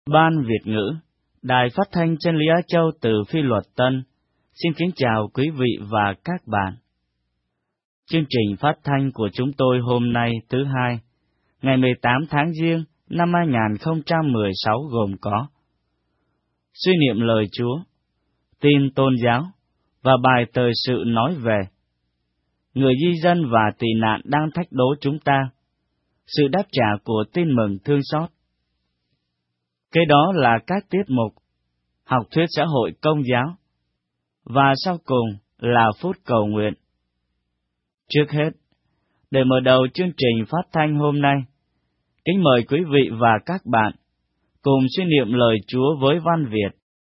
Ban Việt ngữ, Đài Phát thanh Chân lý Á Châu từ Phi Luật Tân, xin kính chào quý vị và các bạn. Chương trình phát thanh của chúng tôi hôm nay thứ Hai, ngày 18 tháng Giêng năm 2016 gồm có suy niệm lời Chúa, tin tôn giáo và bài thời sự nói về người di dân và tị nạn đang thách đố chúng ta, sự đáp trả của tin mừng thương xót. Kế đó là các tiết mục học thuyết xã hội công giáo, và sau cùng là phút cầu nguyện. Trước hết, để mở đầu chương trình phát thanh hôm nay, kính mời quý vị và các bạn cùng suy niệm lời Chúa với văn Việt.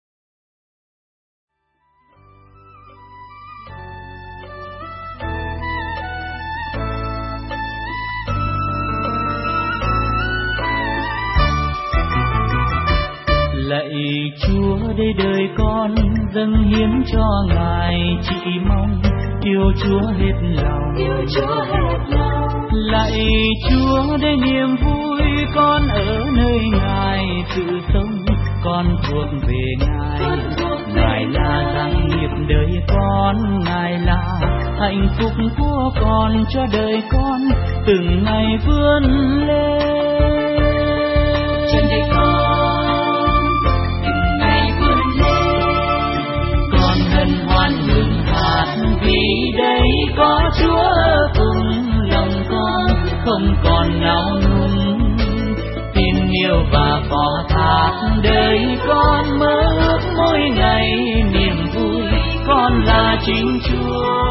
Lạy Chúa, đây đời con dâng hiến cho Ngài, chỉ mong yêu Chúa hết lòng. Lạy Chúa, đây niềm vui con ở nơi Ngài, sự sống con thuộc về Ngài. Ngài là ràng nghiệp đời con, Ngài là hạnh phúc của con, cho đời con từng ngày vươn lên. Trên đây con vì đây có Chúa cùng lòng con, không còn nao núng, tin yêu và phó thác đời con mơ ước mỗi ngày niềm vui, con là chính Chúa.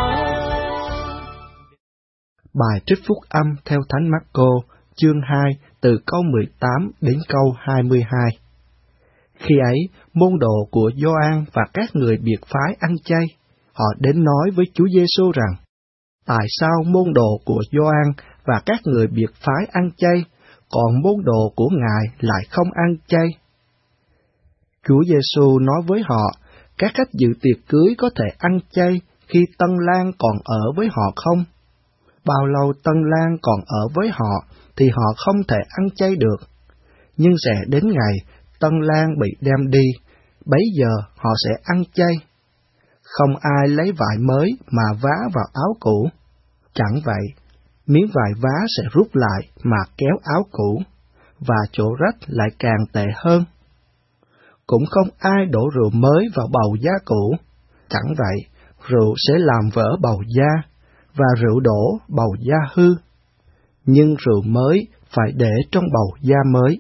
Bài trích phúc âm theo Thánh Mác-cô, chương 2, từ câu 18 đến câu 22. Khi ấy, môn đồ của Gioan và các người biệt phái ăn chay, họ đến nói với Chúa Giêsu rằng, tại sao môn đồ của Gioan và các người biệt phái ăn chay, còn môn đồ của Ngài lại không ăn chay? Chúa Giêsu nói với họ, các khách dự tiệc cưới có thể ăn chay khi tân lang còn ở với họ không? Bao lâu tân lang còn ở với họ thì họ không thể ăn chay được. Nhưng sẽ đến ngày tân lang bị đem đi, bấy giờ họ sẽ ăn chay. Không ai lấy vải mới mà vá vào áo cũ. Chẳng vậy, miếng vải vá sẽ rút lại mà kéo áo cũ, và chỗ rách lại càng tệ hơn. Cũng không ai đổ rượu mới vào bầu da cũ. Chẳng vậy, rượu sẽ làm vỡ bầu da, và rượu đổ bầu da hư. Nhưng rượu mới phải để trong bầu da mới.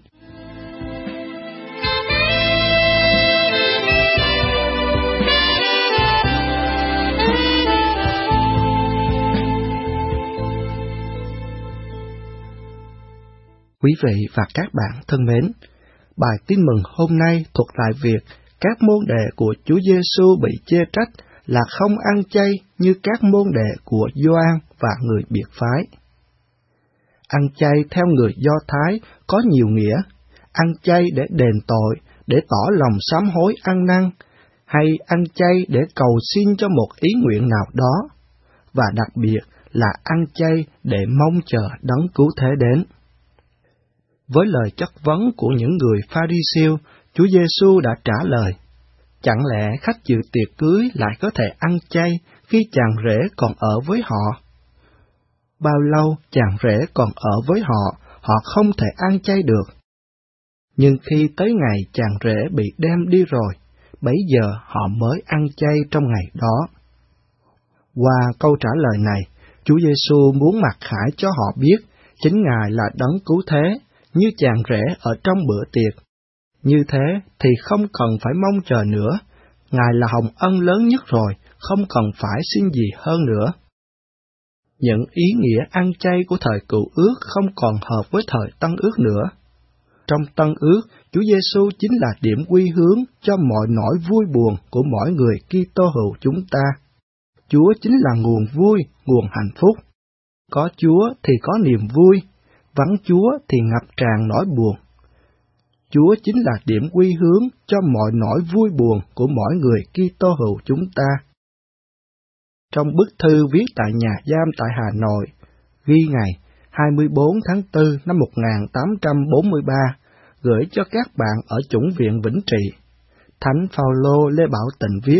Quý vị và các bạn thân mến, bài tin mừng hôm nay thuật lại việc các môn đệ của Chúa Giêsu bị chê trách là không ăn chay như các môn đệ của Gioan và người biệt phái. Ăn chay theo người Do Thái có nhiều nghĩa: ăn chay để đền tội, để tỏ lòng sám hối ăn năn, hay ăn chay để cầu xin cho một ý nguyện nào đó, và đặc biệt là ăn chay để mong chờ đấng cứu thế đến. Với lời chất vấn của những người Pha-ri-siêu, Chúa Giêsu đã trả lời: chẳng lẽ khách dự tiệc cưới lại có thể ăn chay khi chàng rể còn ở với họ? Bao lâu chàng rể còn ở với họ, họ không thể ăn chay được. Nhưng khi tới ngày chàng rể bị đem đi rồi, bấy giờ họ mới ăn chay trong ngày đó. Qua câu trả lời này, Chúa Giêsu muốn mặc khải cho họ biết chính Ngài là đấng cứu thế, như chàng rể ở trong bữa tiệc. Như thế thì không cần phải mong chờ nữa, Ngài là hồng ân lớn nhất rồi, không cần phải xin gì hơn nữa. Những ý nghĩa ăn chay của thời Cựu Ước không còn hợp với thời Tân Ước nữa. Trong Tân Ước, Chúa Giêsu chính là điểm quy hướng cho mọi nỗi vui buồn của mỗi người Kitô hữu chúng ta. Chúa chính là nguồn vui, nguồn hạnh phúc. Có Chúa thì có niềm vui, vắng Chúa thì ngập tràn nỗi buồn. Chúa chính là điểm quy hướng cho mọi nỗi vui buồn của mỗi người Kitô hữu chúng ta. Trong bức thư viết tại nhà giam tại Hà Nội, ghi ngày 24 tháng 4 năm 1843, gửi cho các bạn ở chủng viện Vĩnh Trị. Thánh Phaolô Lê Bảo Tịnh viết: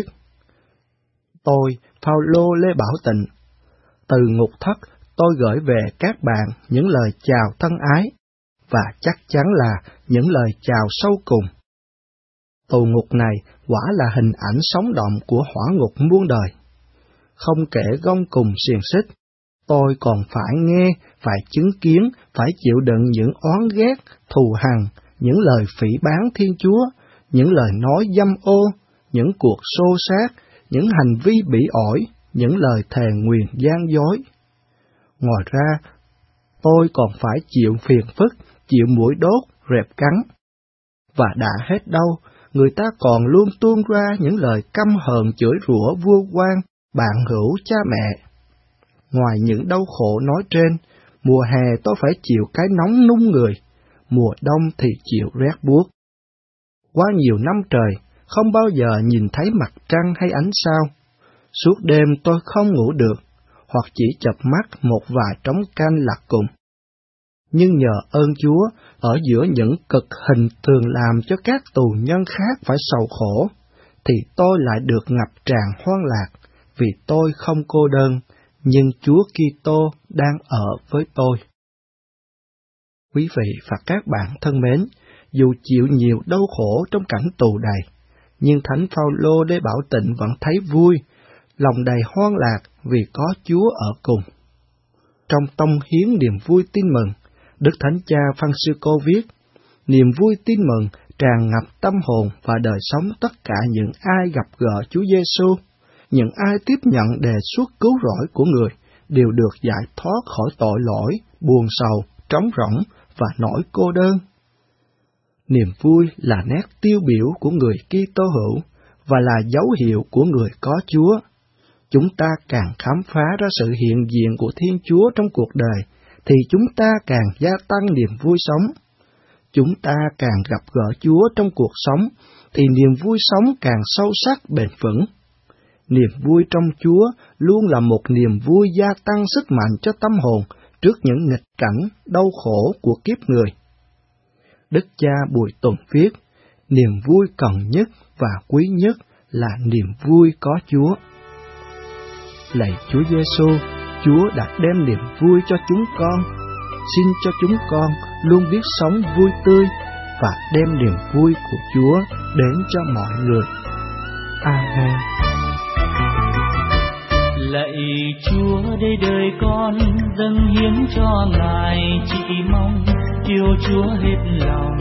Tôi, Phaolô Lê Bảo Tịnh, từ ngục thất tôi gửi về các bạn những lời chào thân ái, và chắc chắn là những lời chào sâu cùng. Tù ngục này quả là hình ảnh sống động của hỏa ngục muôn đời. Không kể gông cùng xiềng xích, tôi còn phải nghe, phải chứng kiến, phải chịu đựng những oán ghét, thù hằn, những lời phỉ báng Thiên Chúa, những lời nói dâm ô, những cuộc xô xát, những hành vi bỉ ổi, những lời thề nguyền gian dối. Ngoài ra, tôi còn phải chịu phiền phức, chịu muỗi đốt, rệp cắn. Và đã hết đâu, người ta còn luôn tuôn ra những lời căm hờn chửi rủa vua quan, bạn hữu, cha mẹ. Ngoài những đau khổ nói trên, mùa hè tôi phải chịu cái nóng nung người, mùa đông thì chịu rét buốt. Qua nhiều năm trời, không bao giờ nhìn thấy mặt trăng hay ánh sao. Suốt đêm tôi không ngủ được, hoặc chỉ chợp mắt một vài trống canh lạc cùng. Nhưng nhờ ơn Chúa, ở giữa những cực hình thường làm cho các tù nhân khác phải sầu khổ, thì tôi lại được ngập tràn hoan lạc, vì tôi không cô đơn, nhưng Chúa Kitô đang ở với tôi. Quý vị và các bạn thân mến, dù chịu nhiều đau khổ trong cảnh tù đầy, nhưng Thánh Phaolô Lê Bảo Tịnh vẫn thấy vui, lòng đầy hoan lạc vì có Chúa ở cùng. Trong tông hiến niềm vui tin mừng, Đức Thánh Cha Francisco viết: niềm vui tin mừng tràn ngập tâm hồn và đời sống tất cả những ai gặp gỡ Chúa Giêsu, những ai tiếp nhận đề xuất cứu rỗi của người đều được giải thoát khỏi tội lỗi, buồn sầu, trống rỗng và nỗi cô đơn. Niềm vui là nét tiêu biểu của người Kitô hữu và là dấu hiệu của người có Chúa. Chúng ta càng khám phá ra sự hiện diện của Thiên Chúa trong cuộc đời, thì chúng ta càng gia tăng niềm vui sống. Chúng ta càng gặp gỡ Chúa trong cuộc sống, thì niềm vui sống càng sâu sắc bền vững. Niềm vui trong Chúa luôn là một niềm vui gia tăng sức mạnh cho tâm hồn trước những nghịch cảnh, đau khổ của kiếp người. Đức cha Bùi Tuần viết: niềm vui cần nhất và quý nhất là niềm vui có Chúa. Lạy Chúa Giêsu, Chúa đã đem niềm vui cho chúng con. Xin cho chúng con luôn biết sống vui tươi và đem niềm vui của Chúa đến cho mọi người. Amen. Lạy Chúa, đây đời con dâng hiến cho Ngài, chỉ mong yêu Chúa hết lòng.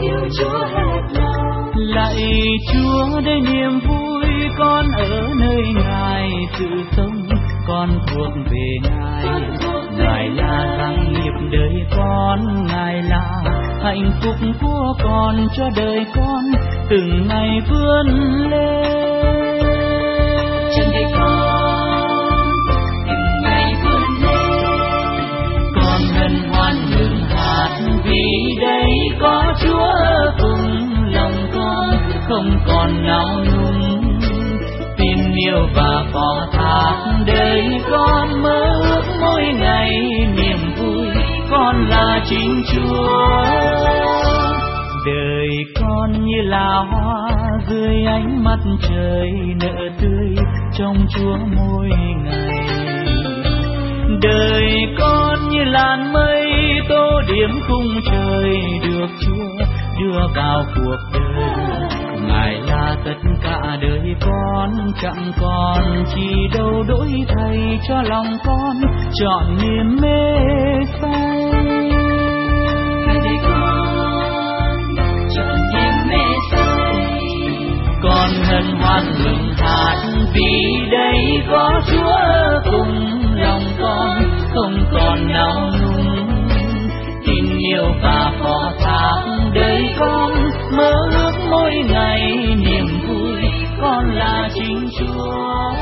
Lạy Chúa, đây niềm vui con ở nơi Ngài, sự sống con thuộc về Ngài. Ngài là răng nghiệp đời con, Ngài là hạnh phúc của con, cho đời con từng ngày vươn lên. Trên đời con từng ngày vươn lên, con hân hoan mừng hát vì đây có Chúa ở cùng. Lòng con không còn nao núng, tin yêu và phó thác đời con mơ ước mỗi ngày niềm vui con là chính Chúa. Đời con như là hoa dưới ánh mặt trời, nở tươi trong Chúa mỗi ngày. Đời con như làn mây tô điểm khung trời, được Chúa đưa vào cuộc đời. Ngài là tất cả đời con, chẳng còn chi đâu đổi thay cho lòng con chọn niềm mê say. Ngài đây con chọn niềm mê say, con hân hoan mừng hát vì đây có Chúa ở cùng. Lòng con không còn nao núng, tin yêu và phó thác đời con mơ ước mỗi ngày niềm vui con là chính Chúa.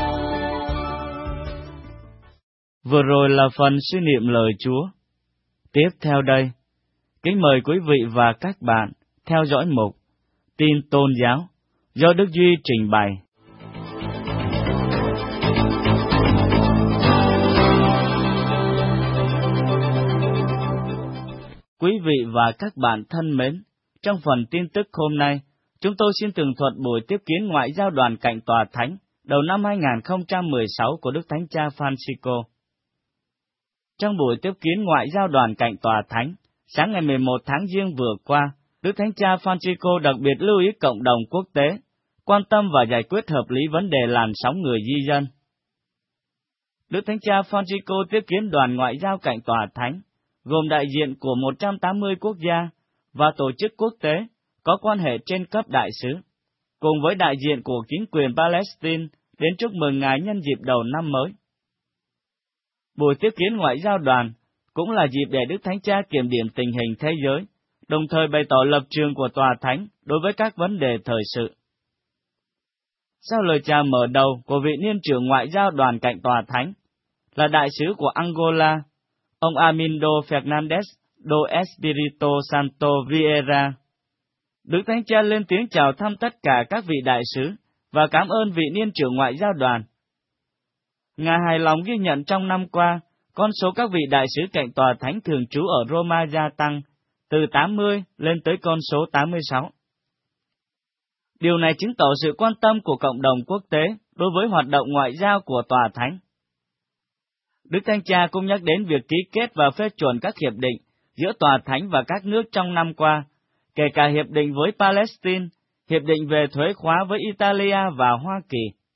Vừa rồi là phần suy niệm lời Chúa. Tiếp theo đây, kính mời quý vị và các bạn theo dõi mục Tin Tôn Giáo do Đức Duy trình bày. Quý vị và các bạn thân mến, Trong phần tin tức hôm nay, chúng tôi xin tường thuật buổi tiếp kiến ngoại giao đoàn cạnh Tòa Thánh đầu năm 2016 của Đức Thánh Cha Francisco. Trong buổi tiếp kiến ngoại giao đoàn cạnh Tòa Thánh, sáng ngày 11 tháng Giêng vừa qua, Đức Thánh Cha Francisco đặc biệt lưu ý cộng đồng quốc tế, quan tâm và giải quyết hợp lý vấn đề làn sóng người di dân. Đức Thánh Cha Francisco tiếp kiến đoàn ngoại giao cạnh Tòa Thánh, gồm đại diện của 180 quốc gia và tổ chức quốc tế có quan hệ trên cấp đại sứ, cùng với đại diện của chính quyền Palestine đến chúc mừng Ngài nhân dịp đầu năm mới. Buổi tiếp kiến ngoại giao đoàn cũng là dịp để Đức Thánh Cha kiểm điểm tình hình thế giới, đồng thời bày tỏ lập trường của Tòa Thánh đối với các vấn đề thời sự. Sau lời chào mở đầu của vị niên trưởng ngoại giao đoàn cạnh Tòa Thánh, là đại sứ của Angola, ông Armindo Fernandes do Espírito Santo Vieira, Đức Thánh Cha lên tiếng chào thăm tất cả các vị đại sứ và cảm ơn vị niên trưởng ngoại giao đoàn. Ngài hài lòng ghi nhận trong năm qua, con số các vị đại sứ cạnh Tòa Thánh thường trú ở Roma gia tăng, từ 80 lên tới con số 86. Điều này chứng tỏ sự quan tâm của cộng đồng quốc tế đối với hoạt động ngoại giao của Tòa Thánh. Đức Thánh Cha cũng nhắc đến việc ký kết và phê chuẩn các hiệp định giữa Tòa Thánh và các nước trong năm qua, kể cả hiệp định với Palestine, hiệp định về thuế khóa với Italia và Hoa Kỳ.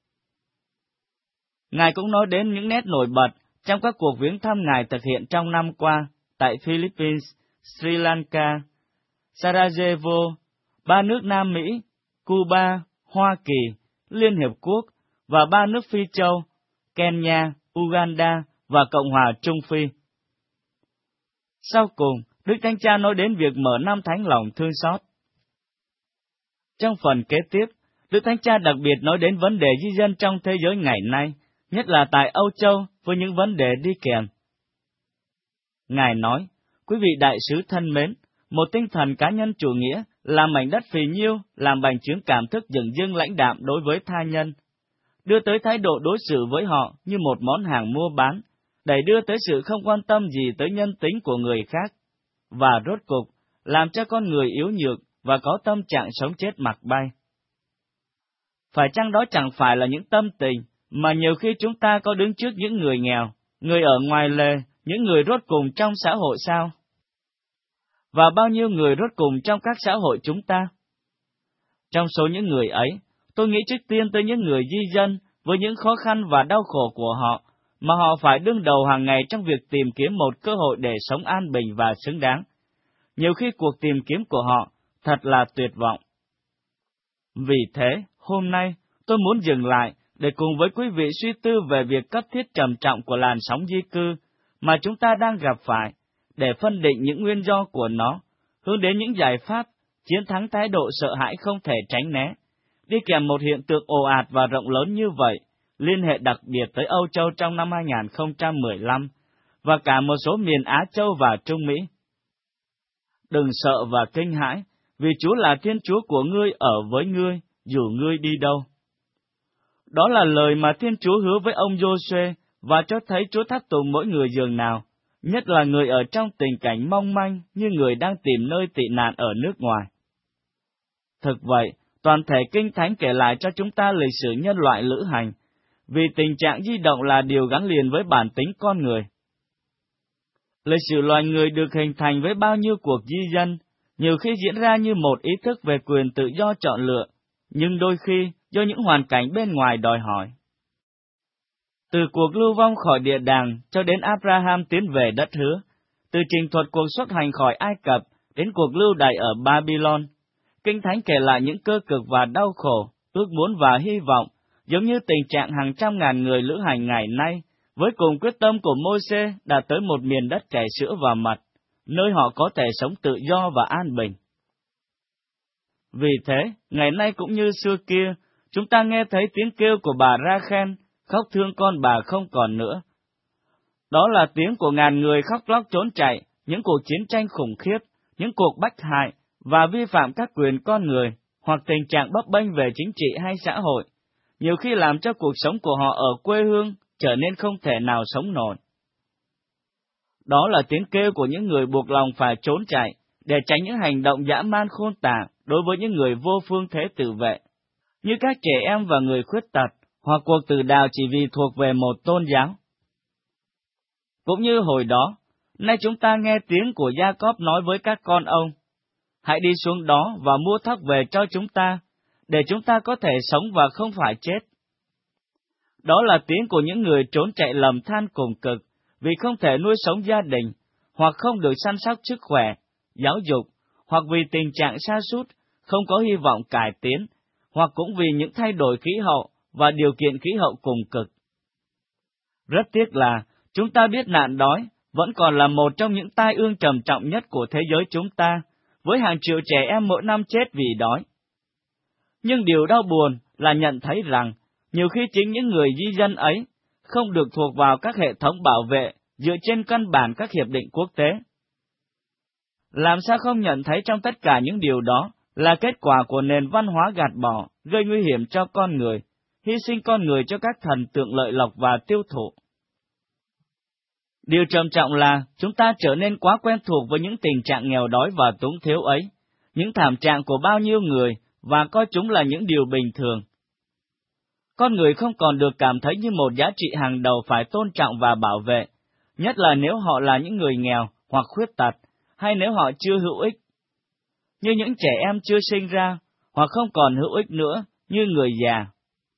Ngài cũng nói đến những nét nổi bật trong các cuộc viếng thăm Ngài thực hiện trong năm qua tại Philippines, Sri Lanka, Sarajevo, 3 nước Nam Mỹ, Cuba, Hoa Kỳ, Liên Hiệp Quốc và 3 nước Phi Châu, Kenya, Uganda và Cộng hòa Trung Phi. Sau cùng, Đức Thánh Cha nói đến việc mở năm thánh lòng thương xót. Trong phần kế tiếp, Đức Thánh Cha đặc biệt nói đến vấn đề di dân trong thế giới ngày nay, nhất là tại Âu Châu với những vấn đề đi kèm. Ngài nói, quý vị đại sứ thân mến, một tinh thần cá nhân chủ nghĩa làm mảnh đất phì nhiêu, làm bành trướng cảm thức dửng dưng lãnh đạm đối với tha nhân, đưa tới thái độ đối xử với họ như một món hàng mua bán, đẩy đưa tới sự không quan tâm gì tới nhân tính của người khác, và rốt cục làm cho con người yếu nhược và có tâm trạng sống chết mặc bay. Phải chăng đó chẳng phải là những tâm tình mà nhiều khi chúng ta có đứng trước những người nghèo, người ở ngoài lề, những người rốt cùng trong xã hội sao? Và bao nhiêu người rốt cùng trong các xã hội chúng ta? Trong số những người ấy, tôi nghĩ trước tiên tới những người di dân với những khó khăn và đau khổ của họ, mà họ phải đương đầu hàng ngày trong việc tìm kiếm một cơ hội để sống an bình và xứng đáng. Nhiều khi cuộc tìm kiếm của họ thật là tuyệt vọng. Vì thế, hôm nay, tôi muốn dừng lại để cùng với quý vị suy tư về việc cấp thiết trầm trọng của làn sóng di cư mà chúng ta đang gặp phải, để phân định những nguyên do của nó, hướng đến những giải pháp, chiến thắng thái độ sợ hãi không thể tránh né. Đi kèm một hiện tượng ồ ạt và rộng lớn như vậy, liên hệ đặc biệt tới Âu Châu trong năm 2015, và cả một số miền Á Châu và Trung Mỹ. Đừng sợ và kinh hãi, vì Chúa là Thiên Chúa của ngươi ở với ngươi, dù ngươi đi đâu. Đó là lời mà Thiên Chúa hứa với ông Giô-suê, và cho thấy Chúa thắt tùng mỗi người giường nào, nhất là người ở trong tình cảnh mong manh như người đang tìm nơi tị nạn ở nước ngoài. Thực vậy, toàn thể Kinh Thánh kể lại cho chúng ta lịch sử nhân loại lữ hành, vì tình trạng di động là điều gắn liền với bản tính con người. Lịch sử loài người được hình thành với bao nhiêu cuộc di dân, nhiều khi diễn ra như một ý thức về quyền tự do chọn lựa, nhưng đôi khi do những hoàn cảnh bên ngoài đòi hỏi. Từ cuộc lưu vong khỏi địa đàng cho đến Abraham tiến về đất hứa, từ trình thuật cuộc xuất hành khỏi Ai Cập đến cuộc lưu đày ở Babylon, Kinh Thánh kể lại những cơ cực và đau khổ, ước muốn và hy vọng, giống như tình trạng hàng trăm ngàn người lữ hành ngày nay, với cùng quyết tâm của Môi-se đạt tới một miền đất chảy sữa và mật, nơi họ có thể sống tự do và an bình. Vì thế, ngày nay cũng như xưa kia, chúng ta nghe thấy tiếng kêu của bà Ra-khen, khóc thương con bà không còn nữa. Đó là tiếng của ngàn người khóc lóc trốn chạy, những cuộc chiến tranh khủng khiếp, những cuộc bách hại và vi phạm các quyền con người, hoặc tình trạng bấp bênh về chính trị hay xã hội, nhiều khi làm cho cuộc sống của họ ở quê hương trở nên không thể nào sống nổi. Đó là tiếng kêu của những người buộc lòng phải trốn chạy, để tránh những hành động dã man khôn tả đối với những người vô phương thế tự vệ, như các trẻ em và người khuyết tật, hoặc cuộc tử đạo chỉ vì thuộc về một tôn giáo. Cũng như hồi đó, nay chúng ta nghe tiếng của Gia-cốp nói với các con ông, hãy đi xuống đó và mua thóc về cho chúng ta, để chúng ta có thể sống và không phải chết. Đó là tiếng của những người trốn chạy lầm than cùng cực, vì không thể nuôi sống gia đình, hoặc không được săn sóc sức khỏe, giáo dục, hoặc vì tình trạng sa sút, không có hy vọng cải tiến, hoặc cũng vì những thay đổi khí hậu và điều kiện khí hậu cùng cực. Rất tiếc là, chúng ta biết nạn đói vẫn còn là một trong những tai ương trầm trọng nhất của thế giới chúng ta, với hàng triệu trẻ em mỗi năm chết vì đói. Nhưng điều đau buồn là nhận thấy rằng, nhiều khi chính những người di dân ấy không được thuộc vào các hệ thống bảo vệ dựa trên căn bản các hiệp định quốc tế. Làm sao không nhận thấy trong tất cả những điều đó là kết quả của nền văn hóa gạt bỏ, gây nguy hiểm cho con người, hy sinh con người cho các thần tượng lợi lộc và tiêu thụ. Điều trầm trọng là chúng ta trở nên quá quen thuộc với những tình trạng nghèo đói và túng thiếu ấy, những thảm trạng của bao nhiêu người, và coi chúng là những điều bình thường. Con người không còn được cảm thấy như một giá trị hàng đầu phải tôn trọng và bảo vệ, nhất là nếu họ là những người nghèo hoặc khuyết tật, hay nếu họ chưa hữu ích. Như những trẻ em chưa sinh ra, hoặc không còn hữu ích nữa, như người già.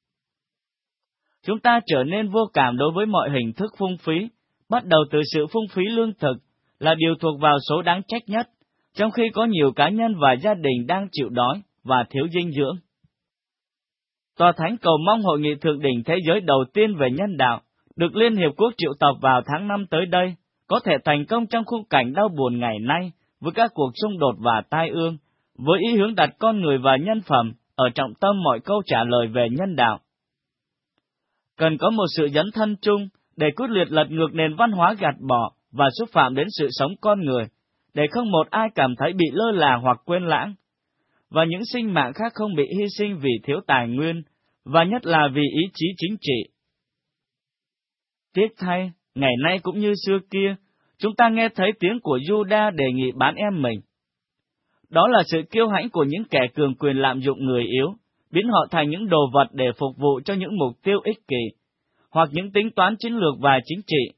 Chúng ta trở nên vô cảm đối với mọi hình thức phung phí, bắt đầu từ sự phung phí lương thực, là điều thuộc vào số đáng trách nhất, trong khi có nhiều cá nhân và gia đình đang chịu đói và thiếu dinh dưỡng. Tòa Thánh cầu mong Hội nghị Thượng đỉnh Thế giới đầu tiên về nhân đạo, được Liên Hiệp Quốc triệu tập vào tháng 5 tới đây, có thể thành công trong khung cảnh đau buồn ngày nay, với các cuộc xung đột và tai ương, với ý hướng đặt con người và nhân phẩm ở trọng tâm mọi câu trả lời về nhân đạo. Cần có một sự dấn thân chung để quyết liệt lật ngược nền văn hóa gạt bỏ và xúc phạm đến sự sống con người, để không một ai cảm thấy bị lơ là hoặc quên lãng, và những sinh mạng khác không bị hy sinh vì thiếu tài nguyên, và nhất là vì ý chí chính trị. Tiếc thay, ngày nay cũng như xưa kia, chúng ta nghe thấy tiếng của Juda đề nghị bán em mình. Đó là sự kiêu hãnh của những kẻ cường quyền lạm dụng người yếu, biến họ thành những đồ vật để phục vụ cho những mục tiêu ích kỷ, hoặc những tính toán chiến lược và chính trị.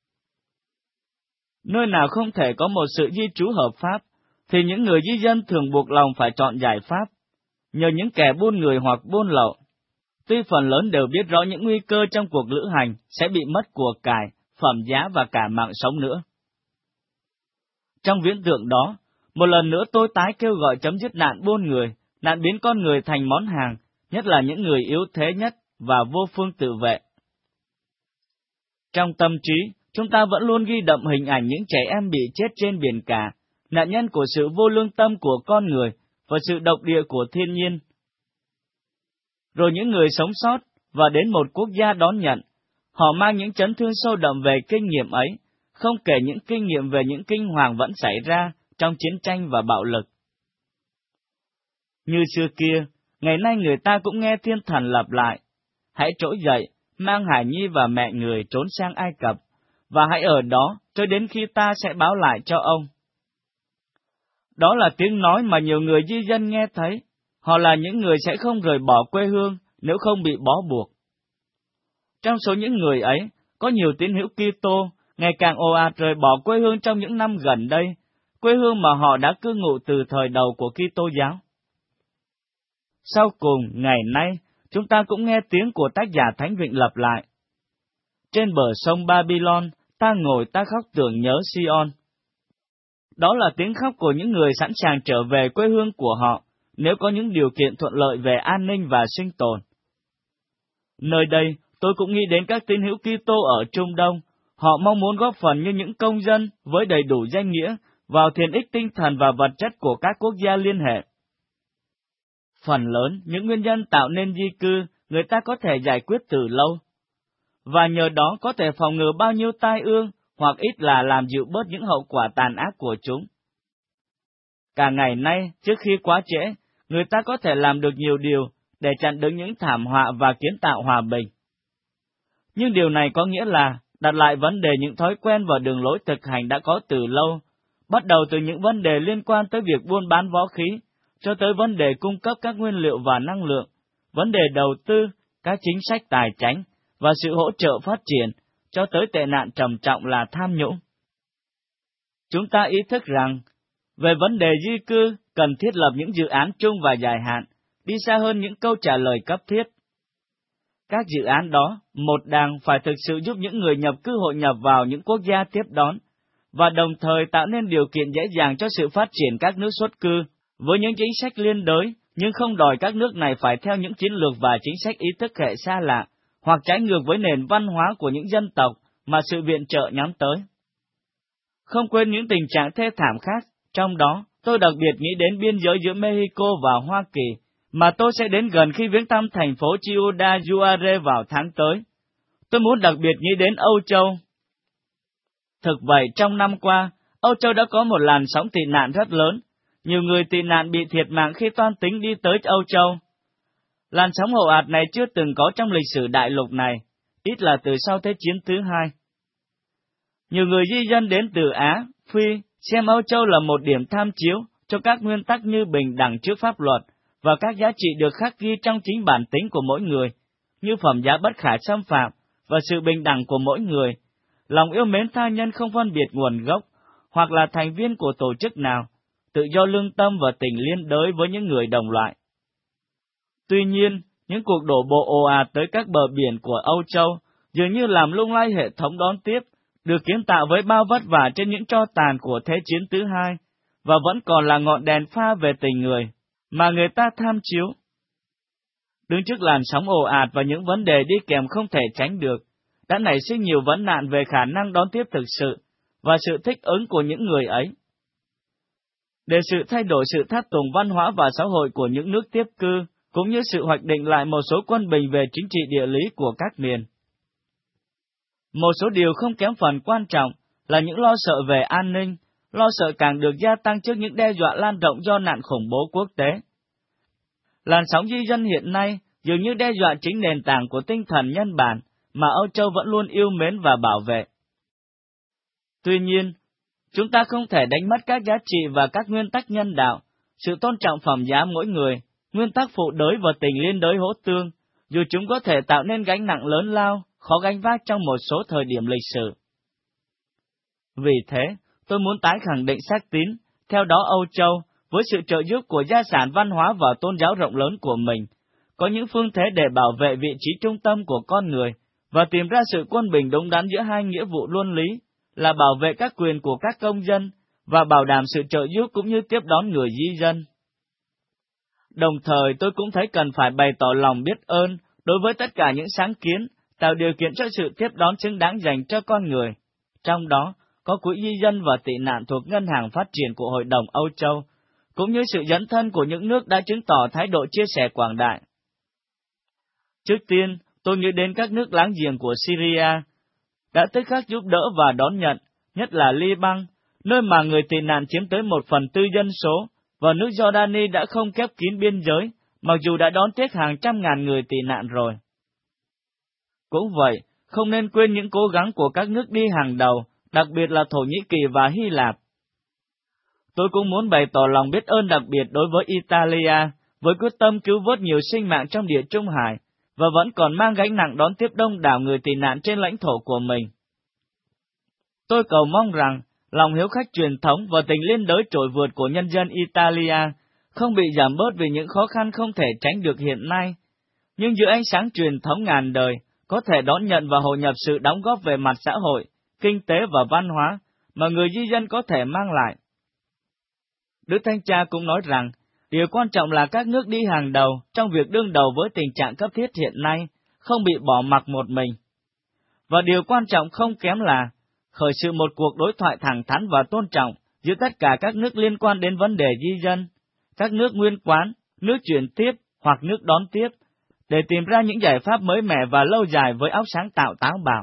Nơi nào không thể có một sự di trú hợp pháp, thì những người di dân thường buộc lòng phải chọn giải pháp, nhờ những kẻ buôn người hoặc buôn lậu. Tuy phần lớn đều biết rõ những nguy cơ trong cuộc lữ hành sẽ bị mất của cải, phẩm giá và cả mạng sống nữa. Trong viễn tượng đó, một lần nữa tôi tái kêu gọi chấm dứt nạn buôn người, nạn biến con người thành món hàng, nhất là những người yếu thế nhất và vô phương tự vệ. Trong tâm trí, chúng ta vẫn luôn ghi đậm hình ảnh những trẻ em bị chết trên biển cả, nạn nhân của sự vô lương tâm của con người và sự độc địa của thiên nhiên. Rồi những người sống sót và đến một quốc gia đón nhận, họ mang những chấn thương sâu đậm về kinh nghiệm ấy, không kể những kinh nghiệm về những kinh hoàng vẫn xảy ra trong chiến tranh và bạo lực. Như xưa kia, ngày nay người ta cũng nghe thiên thần lặp lại, hãy trỗi dậy, mang Hải Nhi và mẹ người trốn sang Ai Cập, và hãy ở đó cho đến khi ta sẽ báo lại cho ông. Đó là tiếng nói mà nhiều người di dân nghe thấy, họ là những người sẽ không rời bỏ quê hương nếu không bị bó buộc. Trong số những người ấy, có nhiều tín hữu Kitô ngày càng ồ ạt rời bỏ quê hương trong những năm gần đây, quê hương mà họ đã cư ngụ từ thời đầu của Kitô giáo. Sau cùng, ngày nay, chúng ta cũng nghe tiếng của tác giả Thánh Vịnh lặp lại. Trên bờ sông Babylon, ta ngồi ta khóc tưởng nhớ Sion. Đó là tiếng khóc của những người sẵn sàng trở về quê hương của họ, nếu có những điều kiện thuận lợi về an ninh và sinh tồn. Nơi đây, tôi cũng nghĩ đến các tín hữu Kitô ở Trung Đông, họ mong muốn góp phần như những công dân với đầy đủ danh nghĩa vào thiện ích tinh thần và vật chất của các quốc gia liên hệ. Phần lớn những nguyên nhân tạo nên di cư người ta có thể giải quyết từ lâu, và nhờ đó có thể phòng ngừa bao nhiêu tai ương hoặc ít là làm dịu bớt những hậu quả tàn ác của chúng. Cả ngày nay, trước khi quá trễ, người ta có thể làm được nhiều điều để chặn đứng những thảm họa và kiến tạo hòa bình. Nhưng điều này có nghĩa là đặt lại vấn đề những thói quen và đường lối thực hành đã có từ lâu, bắt đầu từ những vấn đề liên quan tới việc buôn bán võ khí, cho tới vấn đề cung cấp các nguyên liệu và năng lượng, vấn đề đầu tư, các chính sách tài chánh và sự hỗ trợ phát triển, cho tới tệ nạn trầm trọng là tham nhũng. Chúng ta ý thức rằng, về vấn đề di cư, cần thiết lập những dự án chung và dài hạn, đi xa hơn những câu trả lời cấp thiết. Các dự án đó, một đằng phải thực sự giúp những người nhập cư hội nhập vào những quốc gia tiếp đón, và đồng thời tạo nên điều kiện dễ dàng cho sự phát triển các nước xuất cư, với những chính sách liên đới, nhưng không đòi các nước này phải theo những chiến lược và chính sách ý thức hệ xa lạ, hoặc trái ngược với nền văn hóa của những dân tộc mà sự viện trợ nhắm tới. Không quên những tình trạng thê thảm khác, trong đó, tôi đặc biệt nghĩ đến biên giới giữa Mexico và Hoa Kỳ, mà tôi sẽ đến gần khi viếng thăm thành phố Ciudad Juárez vào tháng tới. Tôi muốn đặc biệt nghĩ đến Âu Châu. Thực vậy, trong năm qua, Âu Châu đã có một làn sóng tị nạn rất lớn. Nhiều người tị nạn bị thiệt mạng khi toan tính đi tới Âu Châu. Làn sóng ồ ạt này chưa từng có trong lịch sử đại lục này, ít là từ sau Thế chiến thứ hai. Nhiều người di dân đến từ Á, Phi, xem Âu Châu là một điểm tham chiếu cho các nguyên tắc như bình đẳng trước pháp luật và các giá trị được khắc ghi trong chính bản tính của mỗi người, như phẩm giá bất khả xâm phạm và sự bình đẳng của mỗi người, lòng yêu mến tha nhân không phân biệt nguồn gốc, hoặc là thành viên của tổ chức nào, tự do lương tâm và tình liên đới với những người đồng loại. Tuy nhiên, những cuộc đổ bộ ồ ạt tới các bờ biển của Âu Châu dường như làm lung lay hệ thống đón tiếp, được kiến tạo với bao vất vả trên những tro tàn của Thế chiến thứ hai, và vẫn còn là ngọn đèn pha về tình người, mà người ta tham chiếu. Đứng trước làn sóng ồ ạt và những vấn đề đi kèm không thể tránh được, đã nảy sinh nhiều vấn nạn về khả năng đón tiếp thực sự, và sự thích ứng của những người ấy. Để sự thay đổi sự tháp tùng văn hóa và xã hội của những nước tiếp cư, cũng như sự hoạch định lại một số quân bình về chính trị địa lý của các miền. Một số điều không kém phần quan trọng là những lo sợ về an ninh, lo sợ càng được gia tăng trước những đe dọa lan rộng do nạn khủng bố quốc tế. Làn sóng di dân hiện nay dường như đe dọa chính nền tảng của tinh thần nhân bản mà Âu Châu vẫn luôn yêu mến và bảo vệ. Tuy nhiên, chúng ta không thể đánh mất các giá trị và các nguyên tắc nhân đạo, sự tôn trọng phẩm giá mỗi người, nguyên tắc phụ đới và tình liên đới hỗ tương, dù chúng có thể tạo nên gánh nặng lớn lao, khó gánh vác trong một số thời điểm lịch sử. Vì thế, tôi muốn tái khẳng định xác tín, theo đó Âu Châu, với sự trợ giúp của gia sản văn hóa và tôn giáo rộng lớn của mình, có những phương thế để bảo vệ vị trí trung tâm của con người, và tìm ra sự quân bình đúng đắn giữa hai nghĩa vụ luân lý, là bảo vệ các quyền của các công dân, và bảo đảm sự trợ giúp cũng như tiếp đón người di dân. Đồng thời tôi cũng thấy cần phải bày tỏ lòng biết ơn đối với tất cả những sáng kiến, tạo điều kiện cho sự tiếp đón xứng đáng dành cho con người. Trong đó, có quỹ di dân và tị nạn thuộc Ngân hàng Phát triển của Hội đồng Âu Châu, cũng như sự dấn thân của những nước đã chứng tỏ thái độ chia sẻ quảng đại. Trước tiên, tôi nghĩ đến các nước láng giềng của Syria, đã tức khắc giúp đỡ và đón nhận, nhất là Liban, nơi mà người tị nạn chiếm tới 1/4 dân số, và nước Jordani đã không khép kín biên giới, mặc dù đã đón tiếp hàng trăm ngàn người tị nạn rồi. Cũng vậy, không nên quên những cố gắng của các nước đi hàng đầu, đặc biệt là Thổ Nhĩ Kỳ và Hy Lạp. Tôi cũng muốn bày tỏ lòng biết ơn đặc biệt đối với Italia, với quyết tâm cứu vớt nhiều sinh mạng trong Địa Trung Hải, và vẫn còn mang gánh nặng đón tiếp đông đảo người tị nạn trên lãnh thổ của mình. Tôi cầu mong rằng, lòng hiếu khách truyền thống và tình liên đới trội vượt của nhân dân Italia không bị giảm bớt vì những khó khăn không thể tránh được hiện nay, nhưng giữa ánh sáng truyền thống ngàn đời, có thể đón nhận và hội nhập sự đóng góp về mặt xã hội, kinh tế và văn hóa mà người di dân có thể mang lại. Đức Thánh Cha cũng nói rằng, điều quan trọng là các nước đi hàng đầu trong việc đương đầu với tình trạng cấp thiết hiện nay, không bị bỏ mặc một mình. Và điều quan trọng không kém là khởi sự một cuộc đối thoại thẳng thắn và tôn trọng giữa tất cả các nước liên quan đến vấn đề di dân, các nước nguyên quán, nước chuyển tiếp hoặc nước đón tiếp, để tìm ra những giải pháp mới mẻ và lâu dài với óc sáng tạo táo bạo.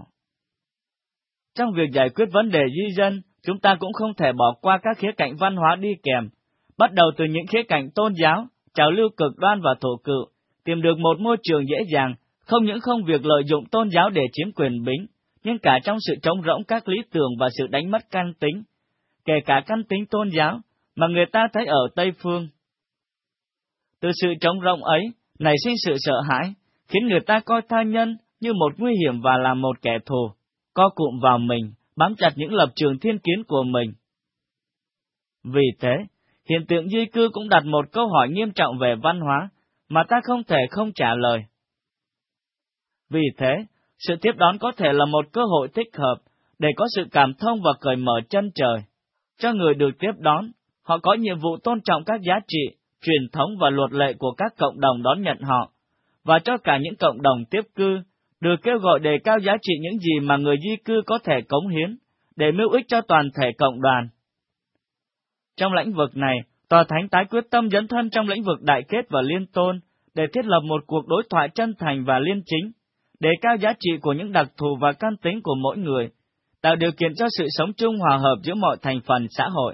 Trong việc giải quyết vấn đề di dân, chúng ta cũng không thể bỏ qua các khía cạnh văn hóa đi kèm, bắt đầu từ những khía cạnh tôn giáo, trào lưu cực đoan và thổ cựu, tìm được một môi trường dễ dàng, không những không việc lợi dụng tôn giáo để chiếm quyền bính, nhưng cả trong sự trống rỗng các lý tưởng và sự đánh mất căn tính, kể cả căn tính tôn giáo mà người ta thấy ở Tây Phương. Từ sự trống rỗng ấy nảy sinh sự sợ hãi, khiến người ta coi tha nhân như một nguy hiểm và là một kẻ thù, co cụm vào mình, bám chặt những lập trường thiên kiến của mình. Vì thế, hiện tượng di cư cũng đặt một câu hỏi nghiêm trọng về văn hóa mà ta không thể không trả lời. Vì thế, sự tiếp đón có thể là một cơ hội thích hợp để có sự cảm thông và cởi mở chân trời. Cho người được tiếp đón, họ có nhiệm vụ tôn trọng các giá trị, truyền thống và luật lệ của các cộng đồng đón nhận họ, và cho cả những cộng đồng tiếp cư, được kêu gọi đề cao giá trị những gì mà người di cư có thể cống hiến, để mưu ích cho toàn thể cộng đoàn. Trong lĩnh vực này, Tòa Thánh tái quyết tâm dấn thân trong lĩnh vực đại kết và liên tôn, để thiết lập một cuộc đối thoại chân thành và liêm chính, đề cao giá trị của những đặc thù và căn tính của mỗi người, tạo điều kiện cho sự sống chung hòa hợp giữa mọi thành phần xã hội.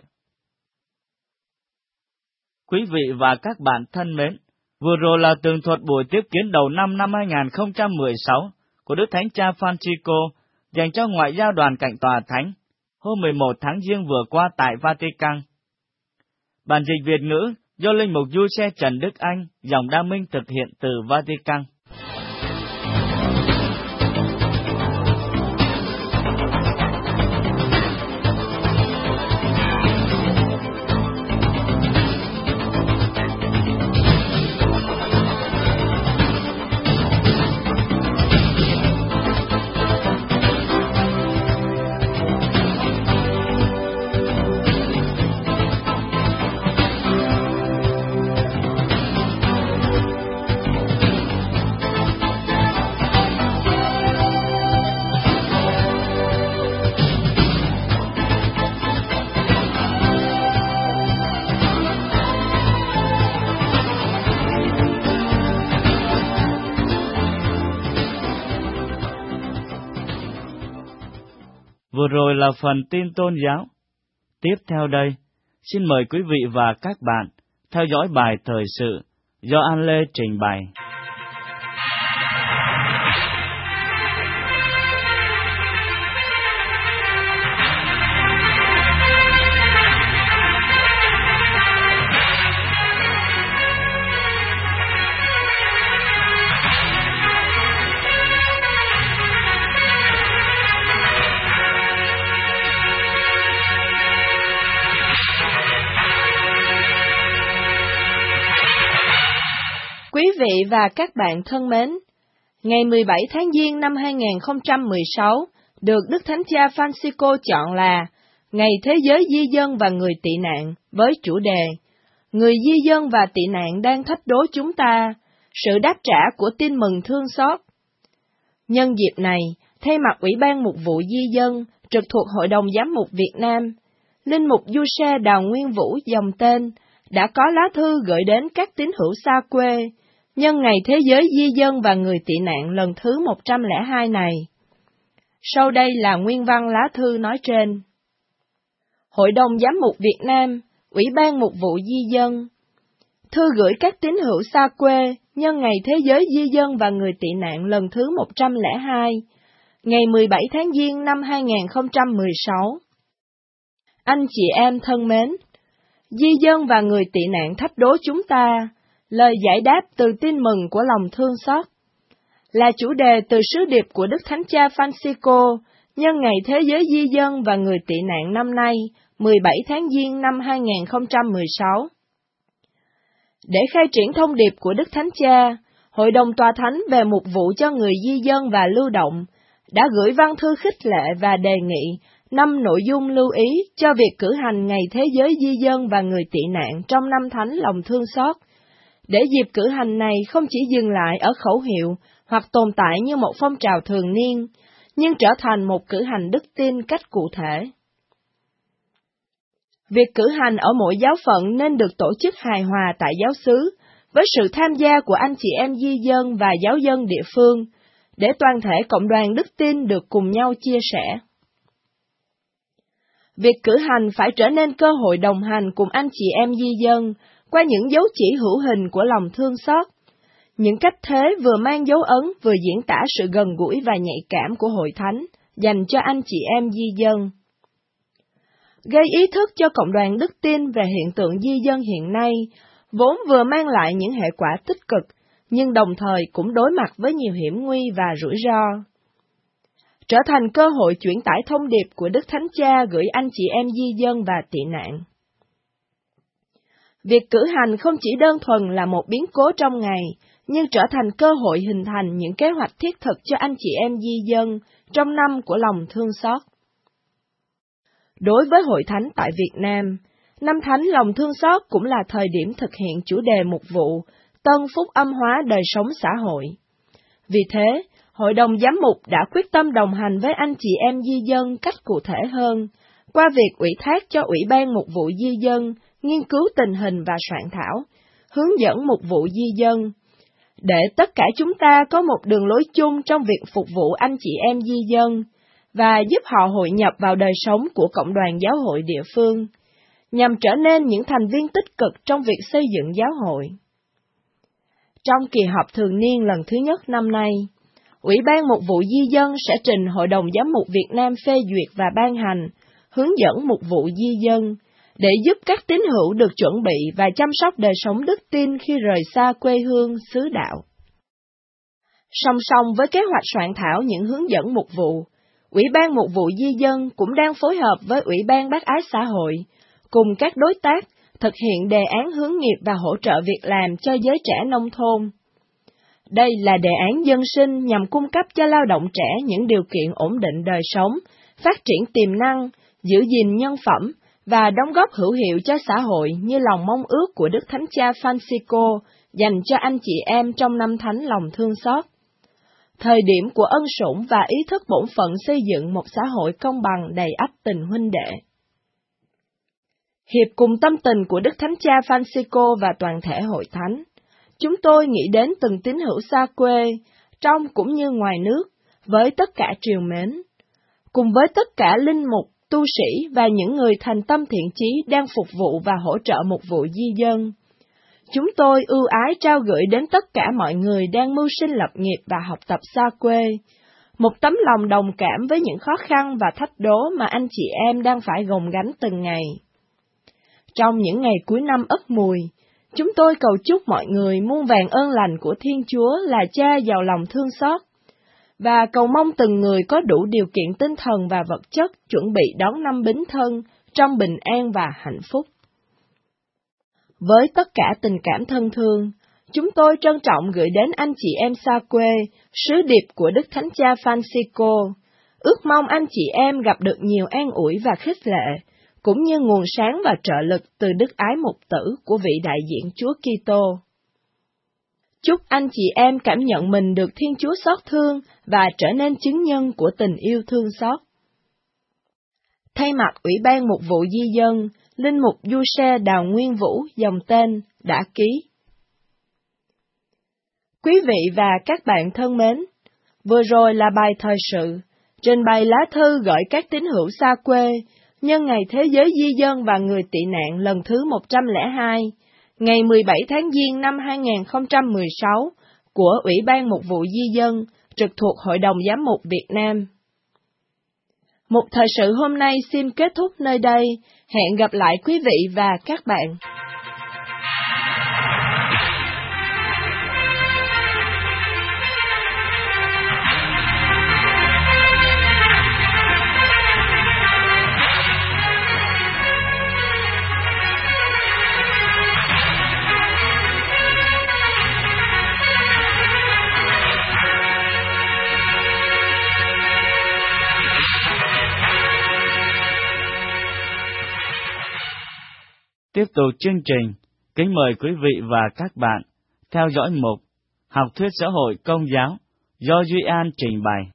Quý vị và các bạn thân mến, vừa rồi là tường thuật buổi tiếp kiến đầu năm 2016 của Đức Thánh Cha Francisco dành cho Ngoại giao đoàn cạnh Tòa Thánh hôm 11 tháng Giêng vừa qua tại Vatican. Bản dịch Việt ngữ do Linh mục Giuse Trần Đức Anh, dòng Đa Minh thực hiện từ Vatican. Vừa rồi là phần tin tôn giáo. Tiếp theo đây, xin mời quý vị và các bạn theo dõi bài thời sự do An Lê trình bày. Quý vị và các bạn thân mến, ngày 17 tháng Giêng năm 2016 được Đức Thánh Cha Francisco chọn là Ngày Thế giới Di dân và Người tị nạn với chủ đề Người di dân và tị nạn đang thách đố chúng ta, sự đáp trả của tin mừng thương xót. Nhân dịp này, thay mặt Ủy ban Mục vụ Di dân trực thuộc Hội đồng Giám mục Việt Nam, Linh mục Giuse Đào Nguyên Vũ dòng tên đã có lá thư gửi đến các tín hữu xa quê nhân Ngày Thế giới Di dân và Người tị nạn lần thứ 102 này. Sau đây là nguyên văn lá thư nói trên. Hội đồng Giám mục Việt Nam, Ủy ban Mục vụ Di dân, thư gửi các tín hữu xa quê nhân Ngày Thế giới Di dân và Người tị nạn lần thứ 102, ngày 17 tháng Giêng năm 2016. Anh chị em thân mến, di dân và người tị nạn thách đố chúng ta, lời giải đáp từ tin mừng của lòng thương xót, là chủ đề từ sứ điệp của Đức Thánh Cha Francisco nhân Ngày Thế giới Di dân và Người tị nạn năm nay, 17 tháng Giêng năm 2016. Để khai triển thông điệp của Đức Thánh Cha, Hội đồng Tòa Thánh về Mục vụ cho người di dân và lưu động đã gửi văn thư khích lệ và đề nghị 5 nội dung lưu ý cho việc cử hành Ngày Thế giới Di dân và Người tị nạn trong năm Thánh lòng thương xót, để dịp cử hành này không chỉ dừng lại ở khẩu hiệu hoặc tồn tại như một phong trào thường niên, nhưng trở thành một cử hành đức tin cách cụ thể. Việc cử hành ở mỗi giáo phận nên được tổ chức hài hòa tại giáo xứ, với sự tham gia của anh chị em di dân và giáo dân địa phương, để toàn thể cộng đoàn đức tin được cùng nhau chia sẻ. Việc cử hành phải trở nên cơ hội đồng hành cùng anh chị em di dân qua những dấu chỉ hữu hình của lòng thương xót, những cách thế vừa mang dấu ấn vừa diễn tả sự gần gũi và nhạy cảm của Hội Thánh dành cho anh chị em di dân. gây ý thức cho cộng đoàn đức tin về hiện tượng di dân hiện nay, vốn vừa mang lại những hệ quả tích cực, nhưng đồng thời cũng đối mặt với nhiều hiểm nguy và rủi ro. Trở thành cơ hội chuyển tải thông điệp của Đức Thánh Cha gửi anh chị em di dân và tị nạn. Việc cử hành không chỉ đơn thuần là một biến cố trong ngày, nhưng trở thành cơ hội hình thành những kế hoạch thiết thực cho anh chị em di dân trong năm của lòng thương xót. Đối với Hội Thánh tại Việt Nam, năm Thánh lòng thương xót cũng là thời điểm thực hiện chủ đề mục vụ Tân Phúc Âm hóa đời sống xã hội. Vì thế, Hội đồng Giám mục đã quyết tâm đồng hành với anh chị em di dân cách cụ thể hơn, qua việc ủy thác cho Ủy ban Mục vụ Di dân nghiên cứu tình hình và soạn thảo, hướng dẫn mục vụ di dân, để tất cả chúng ta có một đường lối chung trong việc phục vụ anh chị em di dân, và giúp họ hội nhập vào đời sống của cộng đoàn giáo hội địa phương, nhằm trở nên những thành viên tích cực trong việc xây dựng giáo hội. Trong kỳ họp thường niên lần thứ nhất năm nay, Ủy ban Mục vụ Di dân sẽ trình Hội đồng Giám mục Việt Nam phê duyệt và ban hành, hướng dẫn mục vụ di dân, để giúp các tín hữu được chuẩn bị và chăm sóc đời sống đức tin khi rời xa quê hương xứ đạo. Song song với kế hoạch soạn thảo những hướng dẫn mục vụ, Ủy ban Mục vụ Di dân cũng đang phối hợp với Ủy ban Bác ái xã hội, cùng các đối tác, thực hiện đề án hướng nghiệp và hỗ trợ việc làm cho giới trẻ nông thôn. Đây là đề án dân sinh nhằm cung cấp cho lao động trẻ những điều kiện ổn định đời sống, phát triển tiềm năng, giữ gìn nhân phẩm và đóng góp hữu hiệu cho xã hội như lòng mong ước của Đức Thánh Cha Francisco dành cho anh chị em trong năm Thánh lòng thương xót. Thời điểm của ân sủng và ý thức bổn phận xây dựng một xã hội công bằng đầy ắp tình huynh đệ. Hiệp cùng tâm tình của Đức Thánh Cha Francisco và toàn thể Hội Thánh, chúng tôi nghĩ đến từng tín hữu xa quê, trong cũng như ngoài nước, với tất cả trìu mến, cùng với tất cả linh mục, tu sĩ và những người thành tâm thiện chí đang phục vụ và hỗ trợ mục vụ di dân. Chúng tôi ưu ái trao gửi đến tất cả mọi người đang mưu sinh lập nghiệp và học tập xa quê, một tấm lòng đồng cảm với những khó khăn và thách đố mà anh chị em đang phải gồng gánh từng ngày. Trong những ngày cuối năm Ất Mùi, chúng tôi cầu chúc mọi người muôn vàn ơn lành của Thiên Chúa là Cha giàu lòng thương xót, và cầu mong từng người có đủ điều kiện tinh thần và vật chất chuẩn bị đón năm Bính Thân trong bình an và hạnh phúc. Với tất cả tình cảm thân thương, chúng tôi trân trọng gửi đến anh chị em xa quê sứ điệp của Đức Thánh Cha Francisco, ước mong anh chị em gặp được nhiều an ủi và khích lệ, cũng như nguồn sáng và trợ lực từ đức ái mục tử của vị đại diện Chúa Kitô. Chúc anh chị em cảm nhận mình được Thiên Chúa xót thương và trở nên chứng nhân của tình yêu thương xót. Thay mặt Ủy ban Mục vụ Di dân, Linh mục Du-xe Đào Nguyên Vũ dòng tên đã ký. Quý vị và các bạn thân mến, vừa rồi là bài thời sự, trình bày lá thư gửi các tín hữu xa quê, nhân ngày Thế giới Di dân và người tị nạn lần thứ 102, ngày 17 tháng Giêng năm 2016 của Ủy ban Mục vụ Di dân, trực thuộc Hội đồng Giám mục Việt Nam. Mục thời sự hôm nay xin kết thúc nơi đây. Hẹn gặp lại quý vị và các bạn. Tiếp tục chương trình, kính mời quý vị và các bạn theo dõi mục Học thuyết xã hội công giáo do Duy An trình bày.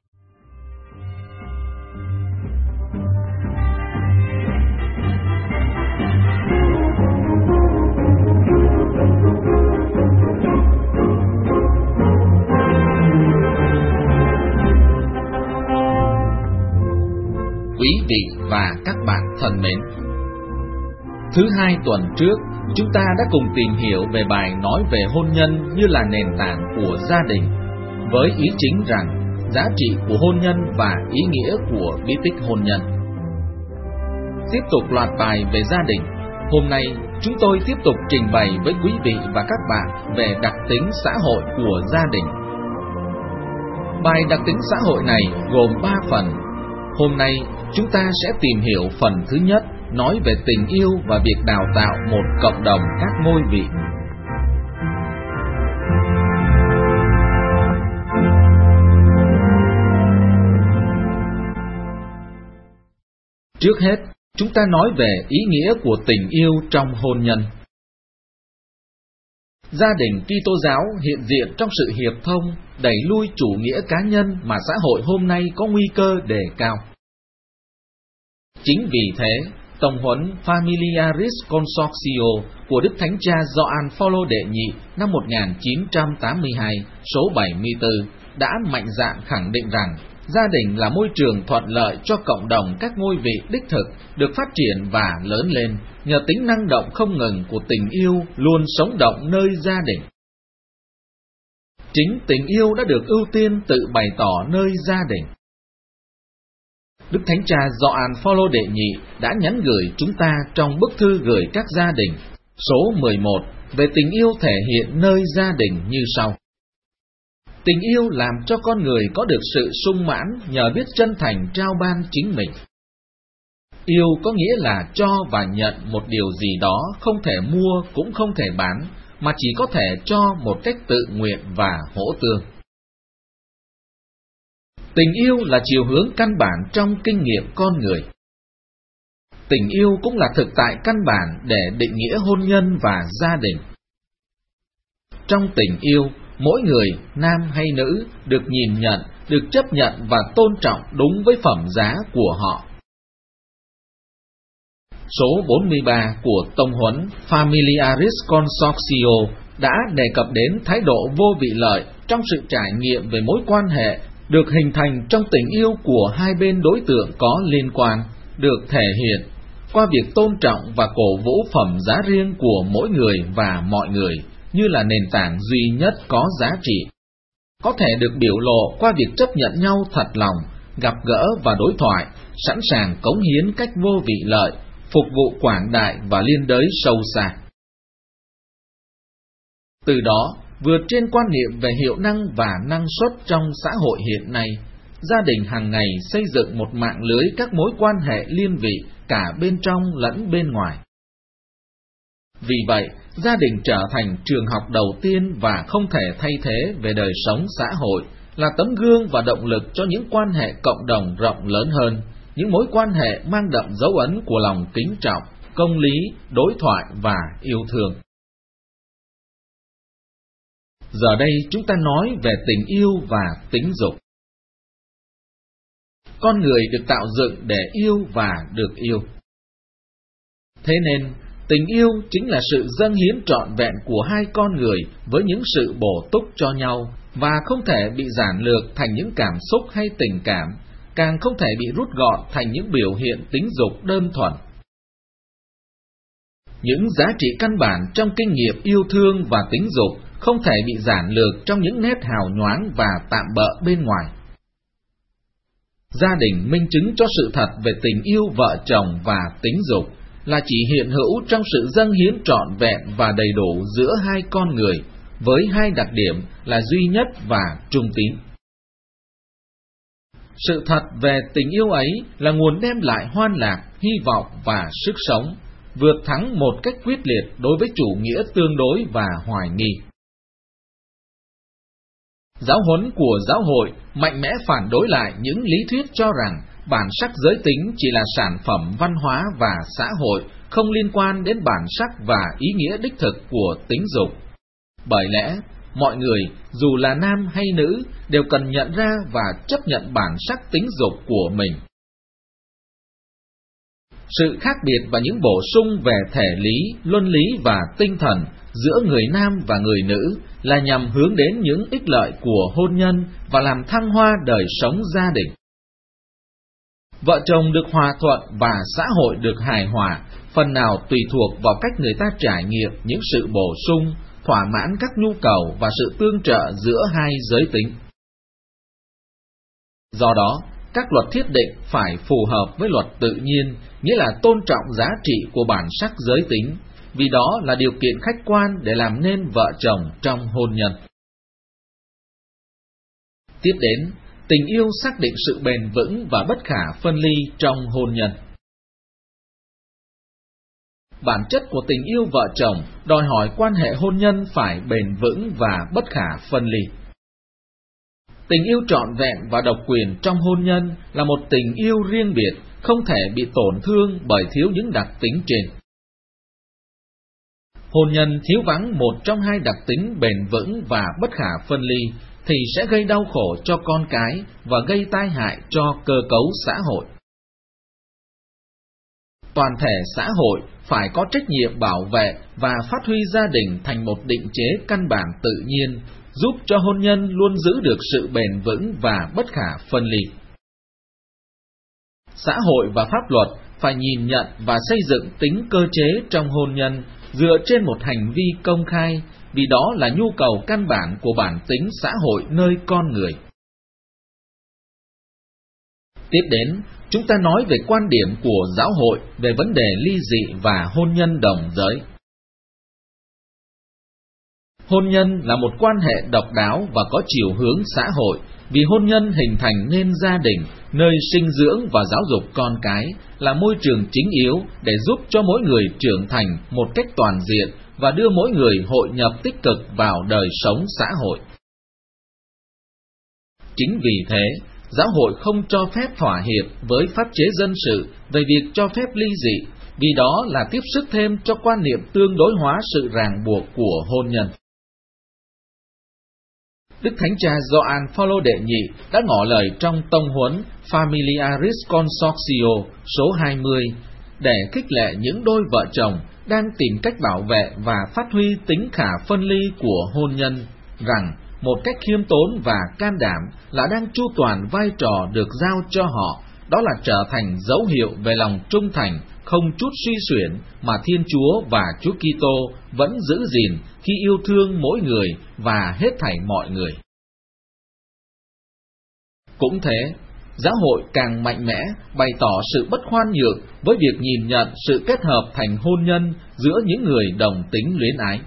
Quý vị và các bạn thân mến, thứ hai tuần trước, chúng ta đã cùng tìm hiểu về bài nói về hôn nhân như là nền tảng của gia đình, với ý chính rằng giá trị của hôn nhân và ý nghĩa của bí tích hôn nhân. tiếp tục loạt bài về gia đình. Hôm nay, chúng tôi tiếp tục trình bày với quý vị và các bạn về đặc tính xã hội của gia đình. Bài đặc tính xã hội này gồm 3 phần. Hôm nay, chúng ta sẽ tìm hiểu phần thứ nhất, nói về tình yêu và việc đào tạo một cộng đồng các ngôi vị. Trước hết, chúng ta nói về ý nghĩa của tình yêu trong hôn nhân. Gia đình Kitô giáo hiện diện trong sự hiệp thông, đẩy lui chủ nghĩa cá nhân mà xã hội hôm nay có nguy cơ đề cao. Chính vì thế, Tổng huấn Familiaris Consortio của Đức Thánh Cha Gioan Phaolô đệ nhị năm 1982, số 74, đã mạnh dạn khẳng định rằng gia đình là môi trường thuận lợi cho cộng đồng các ngôi vị đích thực được phát triển và lớn lên nhờ tính năng động không ngừng của tình yêu luôn sống động nơi gia đình. Chính tình yêu đã được ưu tiên tự bày tỏ nơi gia đình. Đức Thánh Cha Gioan Phaolô đệ nhị đã nhắn gửi chúng ta trong bức thư gửi các gia đình, số 11, về tình yêu thể hiện nơi gia đình như sau. Tình yêu làm cho con người có được sự sung mãn nhờ biết chân thành trao ban chính mình. Yêu có nghĩa là cho và nhận một điều gì đó không thể mua cũng không thể bán, mà chỉ có thể cho một cách tự nguyện và hỗ tương. Tình yêu là chiều hướng căn bản trong kinh nghiệm con người. Tình yêu cũng là thực tại căn bản để định nghĩa hôn nhân và gia đình. Trong tình yêu, mỗi người, nam hay nữ, được nhìn nhận, được chấp nhận và tôn trọng đúng với phẩm giá của họ. Số 43 của Tông huấn Familiaris Consortio đã đề cập đến thái độ vô vị lợi trong sự trải nghiệm về mối quan hệ được hình thành trong tình yêu của hai bên đối tượng có liên quan, được thể hiện qua việc tôn trọng và cổ vũ phẩm giá riêng của mỗi người và mọi người như là nền tảng duy nhất có giá trị, có thể được biểu lộ qua việc chấp nhận nhau thật lòng, gặp gỡ và đối thoại, sẵn sàng cống hiến cách vô vị lợi, phục vụ quảng đại và liên đới sâu xa. Từ đó, vượt trên quan niệm về hiệu năng và năng suất trong xã hội hiện nay, gia đình hàng ngày xây dựng một mạng lưới các mối quan hệ liên vị cả bên trong lẫn bên ngoài. Vì vậy, gia đình trở thành trường học đầu tiên và không thể thay thế về đời sống xã hội, là tấm gương và động lực cho những quan hệ cộng đồng rộng lớn hơn, những mối quan hệ mang đậm dấu ấn của lòng kính trọng, công lý, đối thoại và yêu thương. Giờ đây chúng ta nói về tình yêu và tính dục. Con người được tạo dựng để yêu và được yêu. Thế nên, tình yêu chính là sự dâng hiến trọn vẹn của hai con người với những sự bổ túc cho nhau và không thể bị giản lược thành những cảm xúc hay tình cảm, càng không thể bị rút gọn thành những biểu hiện tính dục đơn thuần. Những giá trị căn bản trong kinh nghiệm yêu thương và tính dục không thể bị giản lược trong những nét hào nhoáng và tạm bợ bên ngoài. Gia đình minh chứng cho sự thật về tình yêu vợ chồng và tính dục là chỉ hiện hữu trong sự dâng hiến trọn vẹn và đầy đủ giữa hai con người, với hai đặc điểm là duy nhất và trung tín. Sự thật về tình yêu ấy là nguồn đem lại hoan lạc, hy vọng và sức sống, vượt thắng một cách quyết liệt đối với chủ nghĩa tương đối và hoài nghi. Giáo huấn của giáo hội mạnh mẽ phản đối lại những lý thuyết cho rằng bản sắc giới tính chỉ là sản phẩm văn hóa và xã hội, không liên quan đến bản sắc và ý nghĩa đích thực của tính dục. Bởi lẽ, mọi người, dù là nam hay nữ, đều cần nhận ra và chấp nhận bản sắc tính dục của mình. Sự khác biệt và những bổ sung về thể lý, luân lý và tinh thần giữa người nam và người nữ là nhằm hướng đến những ích lợi của hôn nhân và làm thăng hoa đời sống gia đình. Vợ chồng được hòa thuận và xã hội được hài hòa, phần nào tùy thuộc vào cách người ta trải nghiệm những sự bổ sung, thỏa mãn các nhu cầu và sự tương trợ giữa hai giới tính. Do đó, các luật thiết định phải phù hợp với luật tự nhiên, nghĩa là tôn trọng giá trị của bản sắc giới tính, vì đó là điều kiện khách quan để làm nên vợ chồng trong hôn nhân. Tiếp đến, tình yêu xác định sự bền vững và bất khả phân ly trong hôn nhân. Bản chất của tình yêu vợ chồng đòi hỏi quan hệ hôn nhân phải bền vững và bất khả phân ly. Tình yêu trọn vẹn và độc quyền trong hôn nhân là một tình yêu riêng biệt, không thể bị tổn thương bởi thiếu những đặc tính trên. Hôn nhân thiếu vắng một trong hai đặc tính bền vững và bất khả phân ly thì sẽ gây đau khổ cho con cái và gây tai hại cho cơ cấu xã hội. Toàn thể xã hội phải có trách nhiệm bảo vệ và phát huy gia đình thành một định chế căn bản tự nhiên, giúp cho hôn nhân luôn giữ được sự bền vững và bất khả phân ly. Xã hội và pháp luật phải nhìn nhận và xây dựng tính cơ chế trong hôn nhân dựa trên một hành vi công khai, vì đó là nhu cầu căn bản của bản tính xã hội nơi con người. Tiếp đến, chúng ta nói về quan điểm của giáo hội về vấn đề ly dị và hôn nhân đồng giới. Hôn nhân là một quan hệ độc đáo và có chiều hướng xã hội, vì hôn nhân hình thành nên gia đình, nơi sinh dưỡng và giáo dục con cái, là môi trường chính yếu để giúp cho mỗi người trưởng thành một cách toàn diện và đưa mỗi người hội nhập tích cực vào đời sống xã hội. Chính vì thế, giáo hội không cho phép thỏa hiệp với pháp chế dân sự về việc cho phép ly dị, vì đó là tiếp sức thêm cho quan niệm tương đối hóa sự ràng buộc của hôn nhân. Đức Thánh Cha Gioan Phaolô đệ nhị đã ngỏ lời trong tông huấn Familiaris Consortio số 20 để khích lệ những đôi vợ chồng đang tìm cách bảo vệ và phát huy tính khả phân ly của hôn nhân, rằng một cách khiêm tốn và can đảm là đang chu toàn vai trò được giao cho họ, đó là trở thành dấu hiệu về lòng trung thành, không chút suy xuyển mà Thiên Chúa và Chúa Kitô vẫn giữ gìn khi yêu thương mỗi người và hết thảy mọi người. Cũng thế, giáo hội càng mạnh mẽ bày tỏ sự bất khoan nhượng với việc nhìn nhận sự kết hợp thành hôn nhân giữa những người đồng tính luyến ái.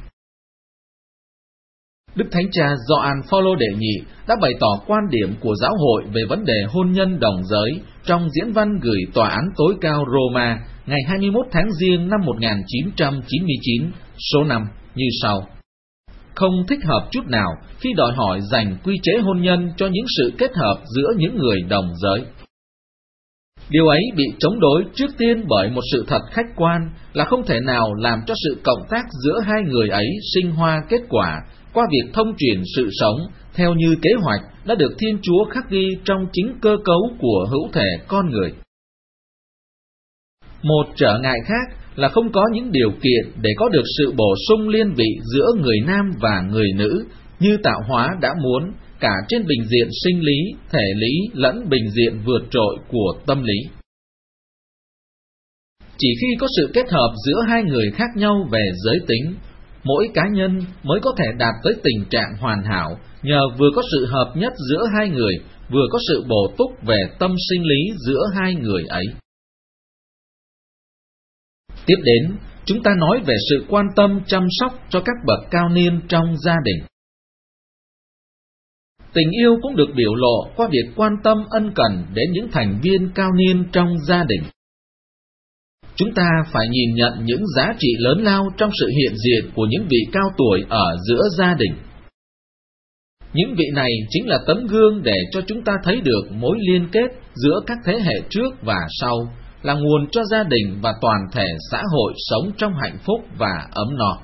Đức Thánh Cha Gioan Phaolô đệ nhị đã bày tỏ quan điểm của giáo hội về vấn đề hôn nhân đồng giới trong diễn văn gửi Tòa án tối cao Roma ngày 21 tháng Giêng năm 1999 số 5 như sau: không thích hợp chút nào khi đòi hỏi dành quy chế hôn nhân cho những sự kết hợp giữa những người đồng giới. Điều ấy bị chống đối trước tiên bởi một sự thật khách quan là không thể nào làm cho sự cộng tác giữa hai người ấy sinh hoa kết quả qua việc thông truyền sự sống theo như kế hoạch đã được Thiên Chúa khắc ghi trong chính cơ cấu của hữu thể con người. Một trở ngại khác là không có những điều kiện để có được sự bổ sung liên vị giữa người nam và người nữ như tạo hóa đã muốn, cả trên bình diện sinh lý, thể lý lẫn bình diện vượt trội của tâm lý. Chỉ khi có sự kết hợp giữa hai người khác nhau về giới tính, mỗi cá nhân mới có thể đạt tới tình trạng hoàn hảo, nhờ vừa có sự hợp nhất giữa hai người, vừa có sự bổ túc về tâm sinh lý giữa hai người ấy. Tiếp đến, chúng ta nói về sự quan tâm chăm sóc cho các bậc cao niên trong gia đình. Tình yêu cũng được biểu lộ qua việc quan tâm ân cần đến những thành viên cao niên trong gia đình. Chúng ta phải nhìn nhận những giá trị lớn lao trong sự hiện diện của những vị cao tuổi ở giữa gia đình. Những vị này chính là tấm gương để cho chúng ta thấy được mối liên kết giữa các thế hệ trước và sau, là nguồn cho gia đình và toàn thể xã hội sống trong hạnh phúc và ấm no.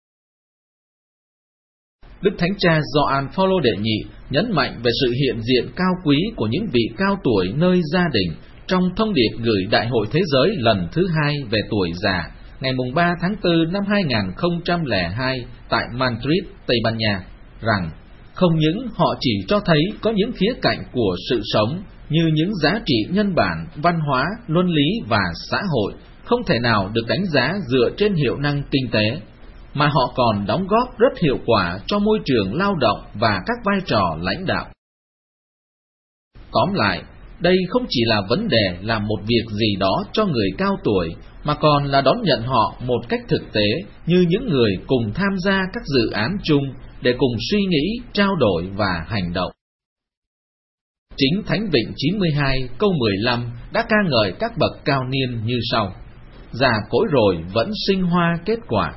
Đức Thánh Cha Gioan Phaolô đệ nhị nhấn mạnh về sự hiện diện cao quý của những vị cao tuổi nơi gia đình trong thông điệp gửi Đại hội Thế giới lần thứ 2 về tuổi già ngày 3 tháng 4 năm 2002 tại Madrid, Tây Ban Nha, rằng không những họ chỉ cho thấy có những khía cạnh của sự sống như những giá trị nhân bản, văn hóa, luân lý và xã hội không thể nào được đánh giá dựa trên hiệu năng kinh tế, mà họ còn đóng góp rất hiệu quả cho môi trường lao động và các vai trò lãnh đạo. Tóm lại, Đây không chỉ là vấn đề làm một việc gì đó cho người cao tuổi, mà còn là đón nhận họ một cách thực tế như những người cùng tham gia các dự án chung để cùng suy nghĩ, trao đổi và hành động. Chính Thánh Vịnh 92 câu 15 đã ca ngợi các bậc cao niên như sau: già cỗi rồi vẫn sinh hoa kết quả.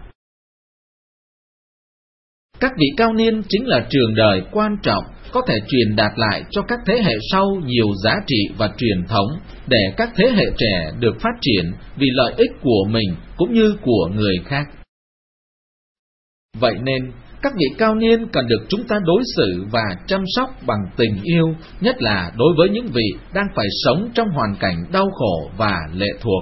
Các vị cao niên chính là trường đời quan trọng, có thể truyền đạt lại cho các thế hệ sau nhiều giá trị và truyền thống, để các thế hệ trẻ được phát triển vì lợi ích của mình cũng như của người khác. Vậy nên, các vị cao niên cần được chúng ta đối xử và chăm sóc bằng tình yêu, nhất là đối với những vị đang phải sống trong hoàn cảnh đau khổ và lệ thuộc.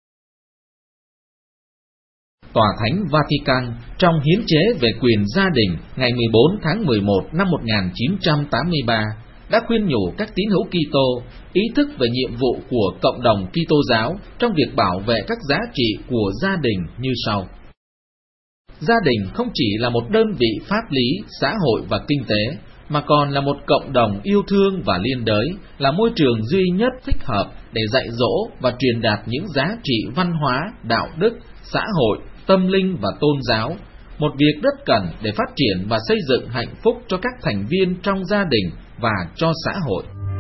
Tòa Thánh Vatican trong hiến chế về quyền gia đình ngày 14 tháng 11 năm 1983 đã khuyên nhủ các tín hữu Kitô ý thức về nhiệm vụ của cộng đồng Kitô giáo trong việc bảo vệ các giá trị của gia đình như sau. Gia đình không chỉ là một đơn vị pháp lý, xã hội và kinh tế, mà còn là một cộng đồng yêu thương và liên đới, là môi trường duy nhất thích hợp để dạy dỗ và truyền đạt những giá trị văn hóa, đạo đức, xã hội, tâm linh và tôn giáo, một việc rất cần để phát triển và xây dựng hạnh phúc cho các thành viên trong gia đình và cho xã hội.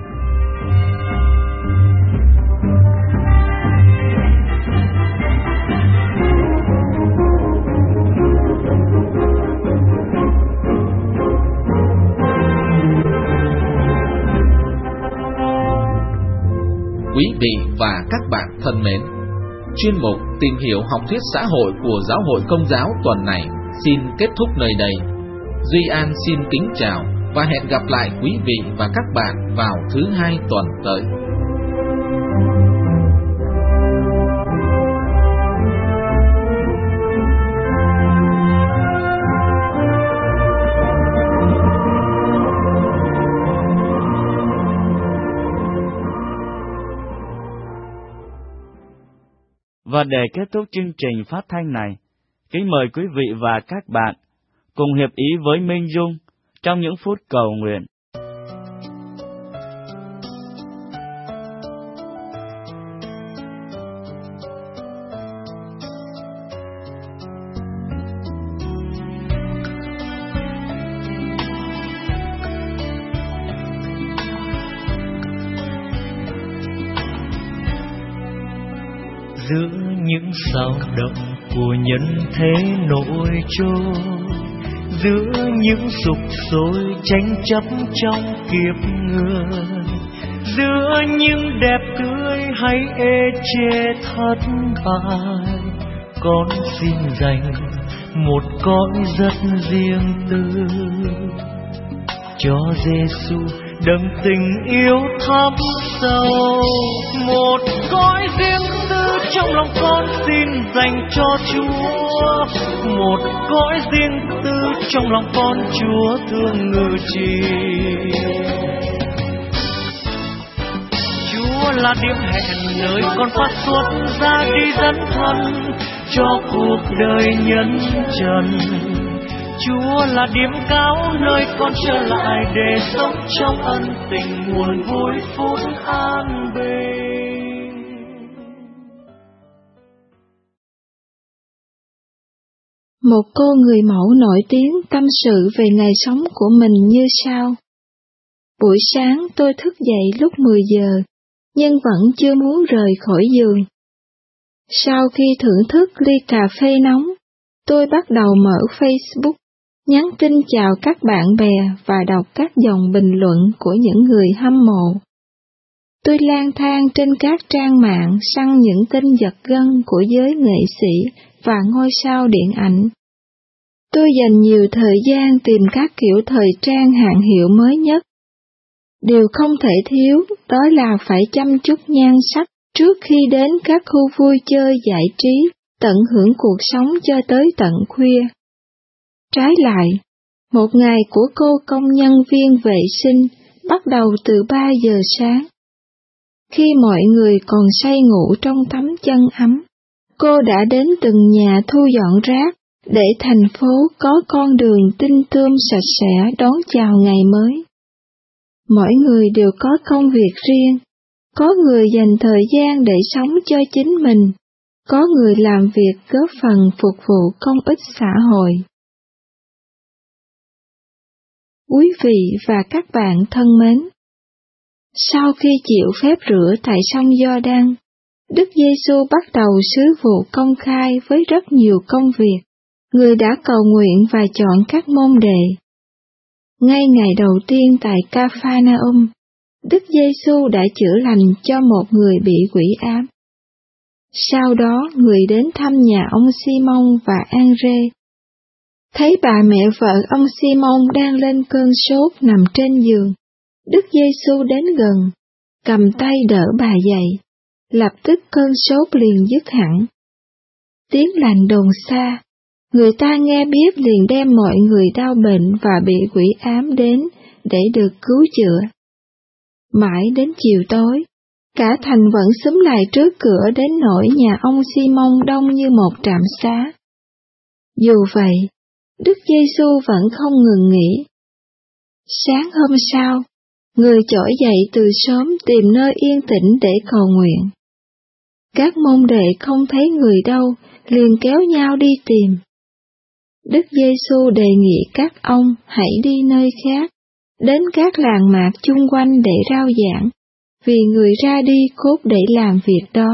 Quý vị và các bạn thân mến, chuyên mục Tìm hiểu học thuyết xã hội của Giáo hội Công giáo tuần này xin kết thúc nơi đây. Duy An xin kính chào và hẹn gặp lại quý vị và các bạn vào thứ Hai tuần tới. Và để kết thúc chương trình phát thanh này, kính mời quý vị và các bạn cùng hiệp ý với Minh Dung trong những phút cầu nguyện. Giữa những sao động của nhân thế nổi trôi, giữa những sục sôi tranh chấp trong kiếp người, giữa những đẹp tươi hay ê chê thất bại, con xin dành một cõi rất riêng tư cho Giêsu đấng tình yêu thắm sâu. Một cõi riêng tư trong lòng con xin dành cho Chúa, một cõi riêng tư trong lòng con Chúa thương ngự trị. Chúa là điểm hẹn nơi con phát xuất ra đi dấn thân cho cuộc đời nhân trần. Chúa là điểm cao nơi con trở lại để sống trong ân tình nguồn vui phúc an bình. Một cô người mẫu nổi tiếng tâm sự về ngày sống của mình như sau. Buổi sáng tôi thức dậy lúc 10 giờ, nhưng vẫn chưa muốn rời khỏi giường. Sau khi thưởng thức ly cà phê nóng, tôi bắt đầu mở Facebook, nhắn tin chào các bạn bè và đọc các dòng bình luận của những người hâm mộ. Tôi lang thang trên các trang mạng săn những tin giật gân của giới nghệ sĩ và ngôi sao điện ảnh. Tôi dành nhiều thời gian tìm các kiểu thời trang hạng hiệu mới nhất. Điều không thể thiếu đó là phải chăm chút nhan sắc trước khi đến các khu vui chơi giải trí, tận hưởng cuộc sống cho tới tận khuya. Trái lại, một ngày của cô công nhân viên vệ sinh bắt đầu từ 3 giờ sáng. Khi mọi người còn say ngủ trong tấm chăn ấm, cô đã đến từng nhà thu dọn rác để thành phố có con đường tinh tươm sạch sẽ đón chào ngày mới. Mỗi người đều có công việc riêng, Có người dành thời gian để sống cho chính mình, có người làm việc góp phần phục vụ công ích xã hội. Quý vị và các bạn thân mến, sau khi chịu phép rửa tại sông Giođan, Đức Giêsu bắt đầu sứ vụ công khai với rất nhiều công việc. Người đã cầu nguyện và chọn các môn đệ. Ngay ngày đầu tiên tại Ca-pha-na-um, Đức Giêsu đã chữa lành cho một người bị quỷ ám. Sau đó người đến thăm nhà ông Si-mông và An-rê. Thấy bà mẹ vợ ông Si-mông đang lên cơn sốt nằm trên giường, Đức Giêsu đến gần, cầm tay đỡ bà dậy, lập tức cơn sốt liền dứt hẳn. Tiếng lành đồn xa, người ta nghe biết liền đem mọi người đau bệnh và bị quỷ ám đến để được cứu chữa. Mãi đến chiều tối, cả thành vẫn xúm lại trước cửa đến nỗi nhà ông Si-mông đông như một trạm xá. Dù vậy, Đức Giêsu vẫn không ngừng nghỉ. Sáng hôm sau, người trỗi dậy từ sớm tìm nơi yên tĩnh để cầu nguyện. Các môn đệ không thấy người đâu, liền kéo nhau đi tìm. Đức Giêsu đề nghị các ông hãy đi nơi khác, đến các làng mạc chung quanh để rao giảng, vì người ra đi cốt để làm việc đó.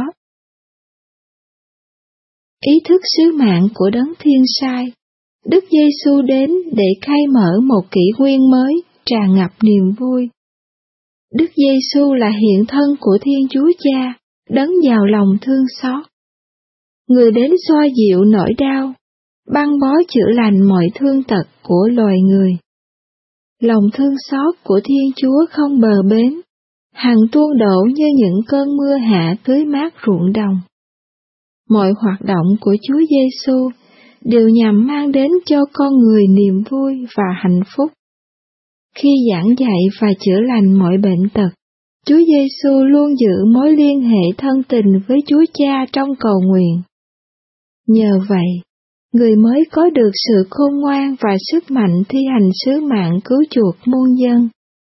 Ý thức sứ mạng của Đấng Thiên Sai, Đức Giêsu đến để khai mở một kỷ nguyên mới tràn ngập niềm vui. Đức Giêsu là hiện thân của Thiên Chúa Cha, Đấng giàu lòng thương xót. Người đến xoa dịu nỗi đau, băng bó chữa lành mọi thương tật của loài người. Lòng thương xót của Thiên Chúa không bờ bến, hằng tuôn đổ như những cơn mưa hạ tưới mát ruộng đồng. Mọi hoạt động của Chúa Giêsu đều nhằm mang đến cho con người niềm vui và hạnh phúc. Khi giảng dạy và chữa lành mọi bệnh tật, Chúa Giêsu luôn giữ mối liên hệ thân tình với Chúa Cha trong cầu nguyện. Nhờ vậy, người mới có được sự khôn ngoan và sức mạnh thi hành sứ mạng cứu chuộc muôn dân.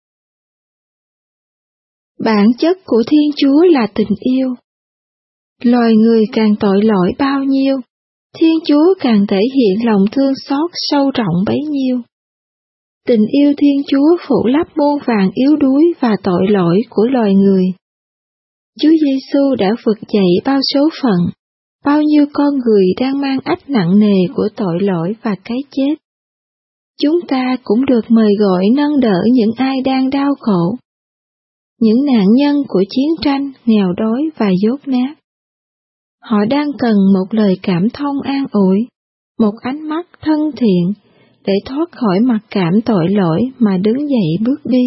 Bản chất của Thiên Chúa là tình yêu. Loài người càng tội lỗi bao nhiêu, Thiên Chúa càng thể hiện lòng thương xót sâu rộng bấy nhiêu. Tình yêu Thiên Chúa phủ lấp muôn vàn yếu đuối và tội lỗi của loài người. Chúa Giêsu đã vực dậy bao số phận, bao nhiêu con người đang mang ách nặng nề của tội lỗi và cái chết. Chúng ta cũng được mời gọi nâng đỡ những ai đang đau khổ, những nạn nhân của chiến tranh, nghèo đói và dốt nát. Họ đang cần một lời cảm thông an ủi, một ánh mắt thân thiện, để thoát khỏi mặc cảm tội lỗi mà đứng dậy bước đi.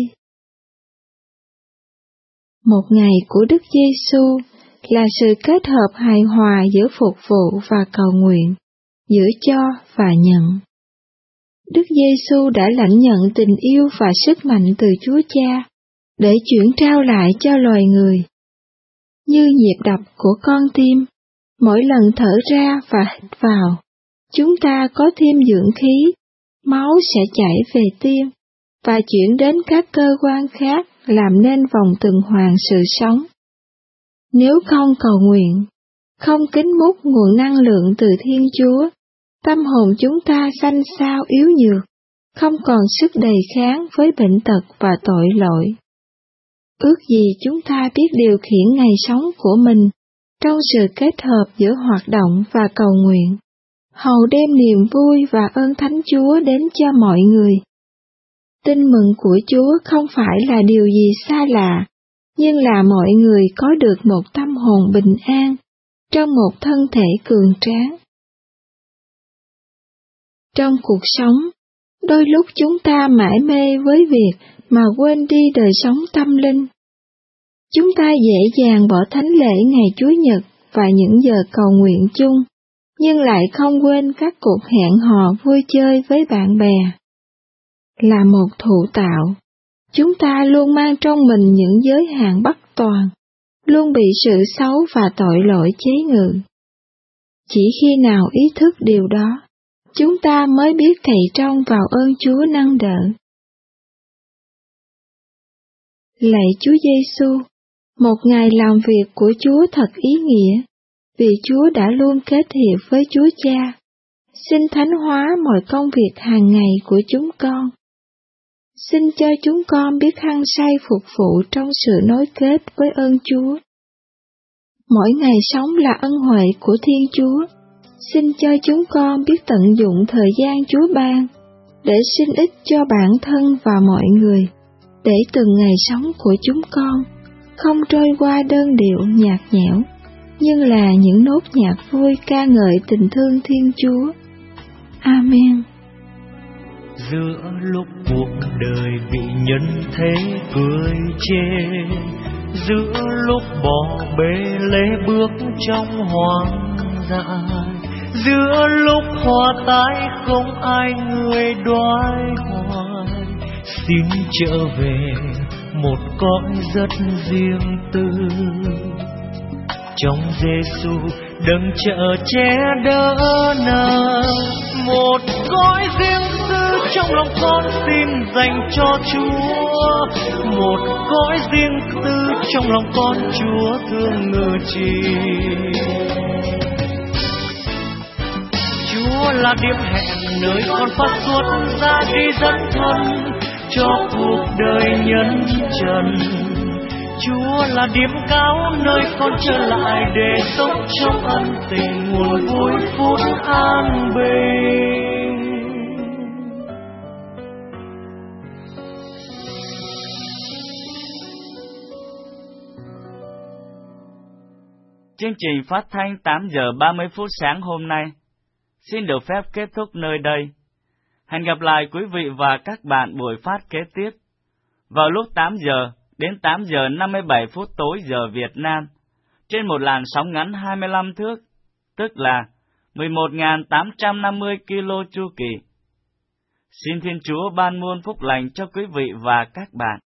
Một ngày của Đức Giêsu là sự kết hợp hài hòa giữa phục vụ và cầu nguyện, giữa cho và nhận. Đức Giêsu đã lãnh nhận tình yêu và sức mạnh từ Chúa Cha để chuyển trao lại cho loài người. Như nhịp đập của con tim, mỗi lần thở ra và hít vào, chúng ta có thêm dưỡng khí, máu sẽ chảy về tim và chuyển đến các cơ quan khác làm nên vòng tuần hoàn sự sống. Nếu không cầu nguyện, không kính múc nguồn năng lượng từ Thiên Chúa, tâm hồn chúng ta xanh xao yếu nhược, không còn sức đề kháng với bệnh tật và tội lỗi. Ước gì chúng ta biết điều khiển ngày sống của mình trong sự kết hợp giữa hoạt động và cầu nguyện, hầu đem niềm vui và ơn Thánh Chúa đến cho mọi người. Tin mừng của Chúa không phải là điều gì xa lạ, nhưng là mọi người có được một tâm hồn bình an, trong một thân thể cường tráng. Trong cuộc sống, đôi lúc chúng ta mải mê với việc mà quên đi đời sống tâm linh. Chúng ta dễ dàng bỏ thánh lễ ngày Chúa Nhật và những giờ cầu nguyện chung, nhưng lại không quên các cuộc hẹn hò vui chơi với bạn bè. Là một thụ tạo, chúng ta luôn mang trong mình những giới hạn bất toàn, luôn bị sự xấu và tội lỗi chế ngự. Chỉ khi nào ý thức điều đó, chúng ta mới biết cậy trông vào ơn Chúa nâng đỡ. Lạy Chúa Giêsu, Một ngày làm việc của Chúa thật ý nghĩa, vì Chúa đã luôn kết hiệp với Chúa Cha. Xin thánh hóa mọi công việc hàng ngày của chúng con. Xin cho chúng con biết hăng say phục vụ trong sự nối kết với ơn Chúa. Mỗi ngày sống là ân huệ của Thiên Chúa. Xin cho chúng con biết tận dụng thời gian Chúa ban, để xin ích cho bản thân và mọi người, để từng ngày sống của chúng con không trôi qua đơn điệu nhạt nhẽo, nhưng là những nốt nhạc vui ca ngợi tình thương Thiên Chúa. Amen. Giữa lúc cuộc đời bị nhân thế cười chê, giữa lúc bỏ bê lê bước trong hoang dại, giữa lúc hoa tái không ai người đoái hoài, xin trở về một cõi rất riêng tư. Trong Giêsu đấng chở che đỡ nợ, một cõi riêng tư trong lòng con xin dành cho Chúa, một cõi riêng tư trong lòng con Chúa thương ngự trị. Chúa là điểm hẹn nơi con phát xuất ra đi dẫn thân cho cuộc đời nhân trần. Chúa là điểm cao nơi con trở lại để sống trong ân tình, nguồn vui phút an bình. Chương trình phát thanh 8 giờ 30 phút sáng hôm nay xin được phép kết thúc nơi đây. Hẹn gặp lại quý vị và các bạn buổi phát kế tiếp vào lúc 8 giờ đến 8 giờ 57 phút tối giờ Việt Nam trên một làn sóng ngắn 25 thước, tức là 11.850 kilo chu kỳ. Xin Thiên Chúa ban muôn phúc lành cho quý vị và các bạn.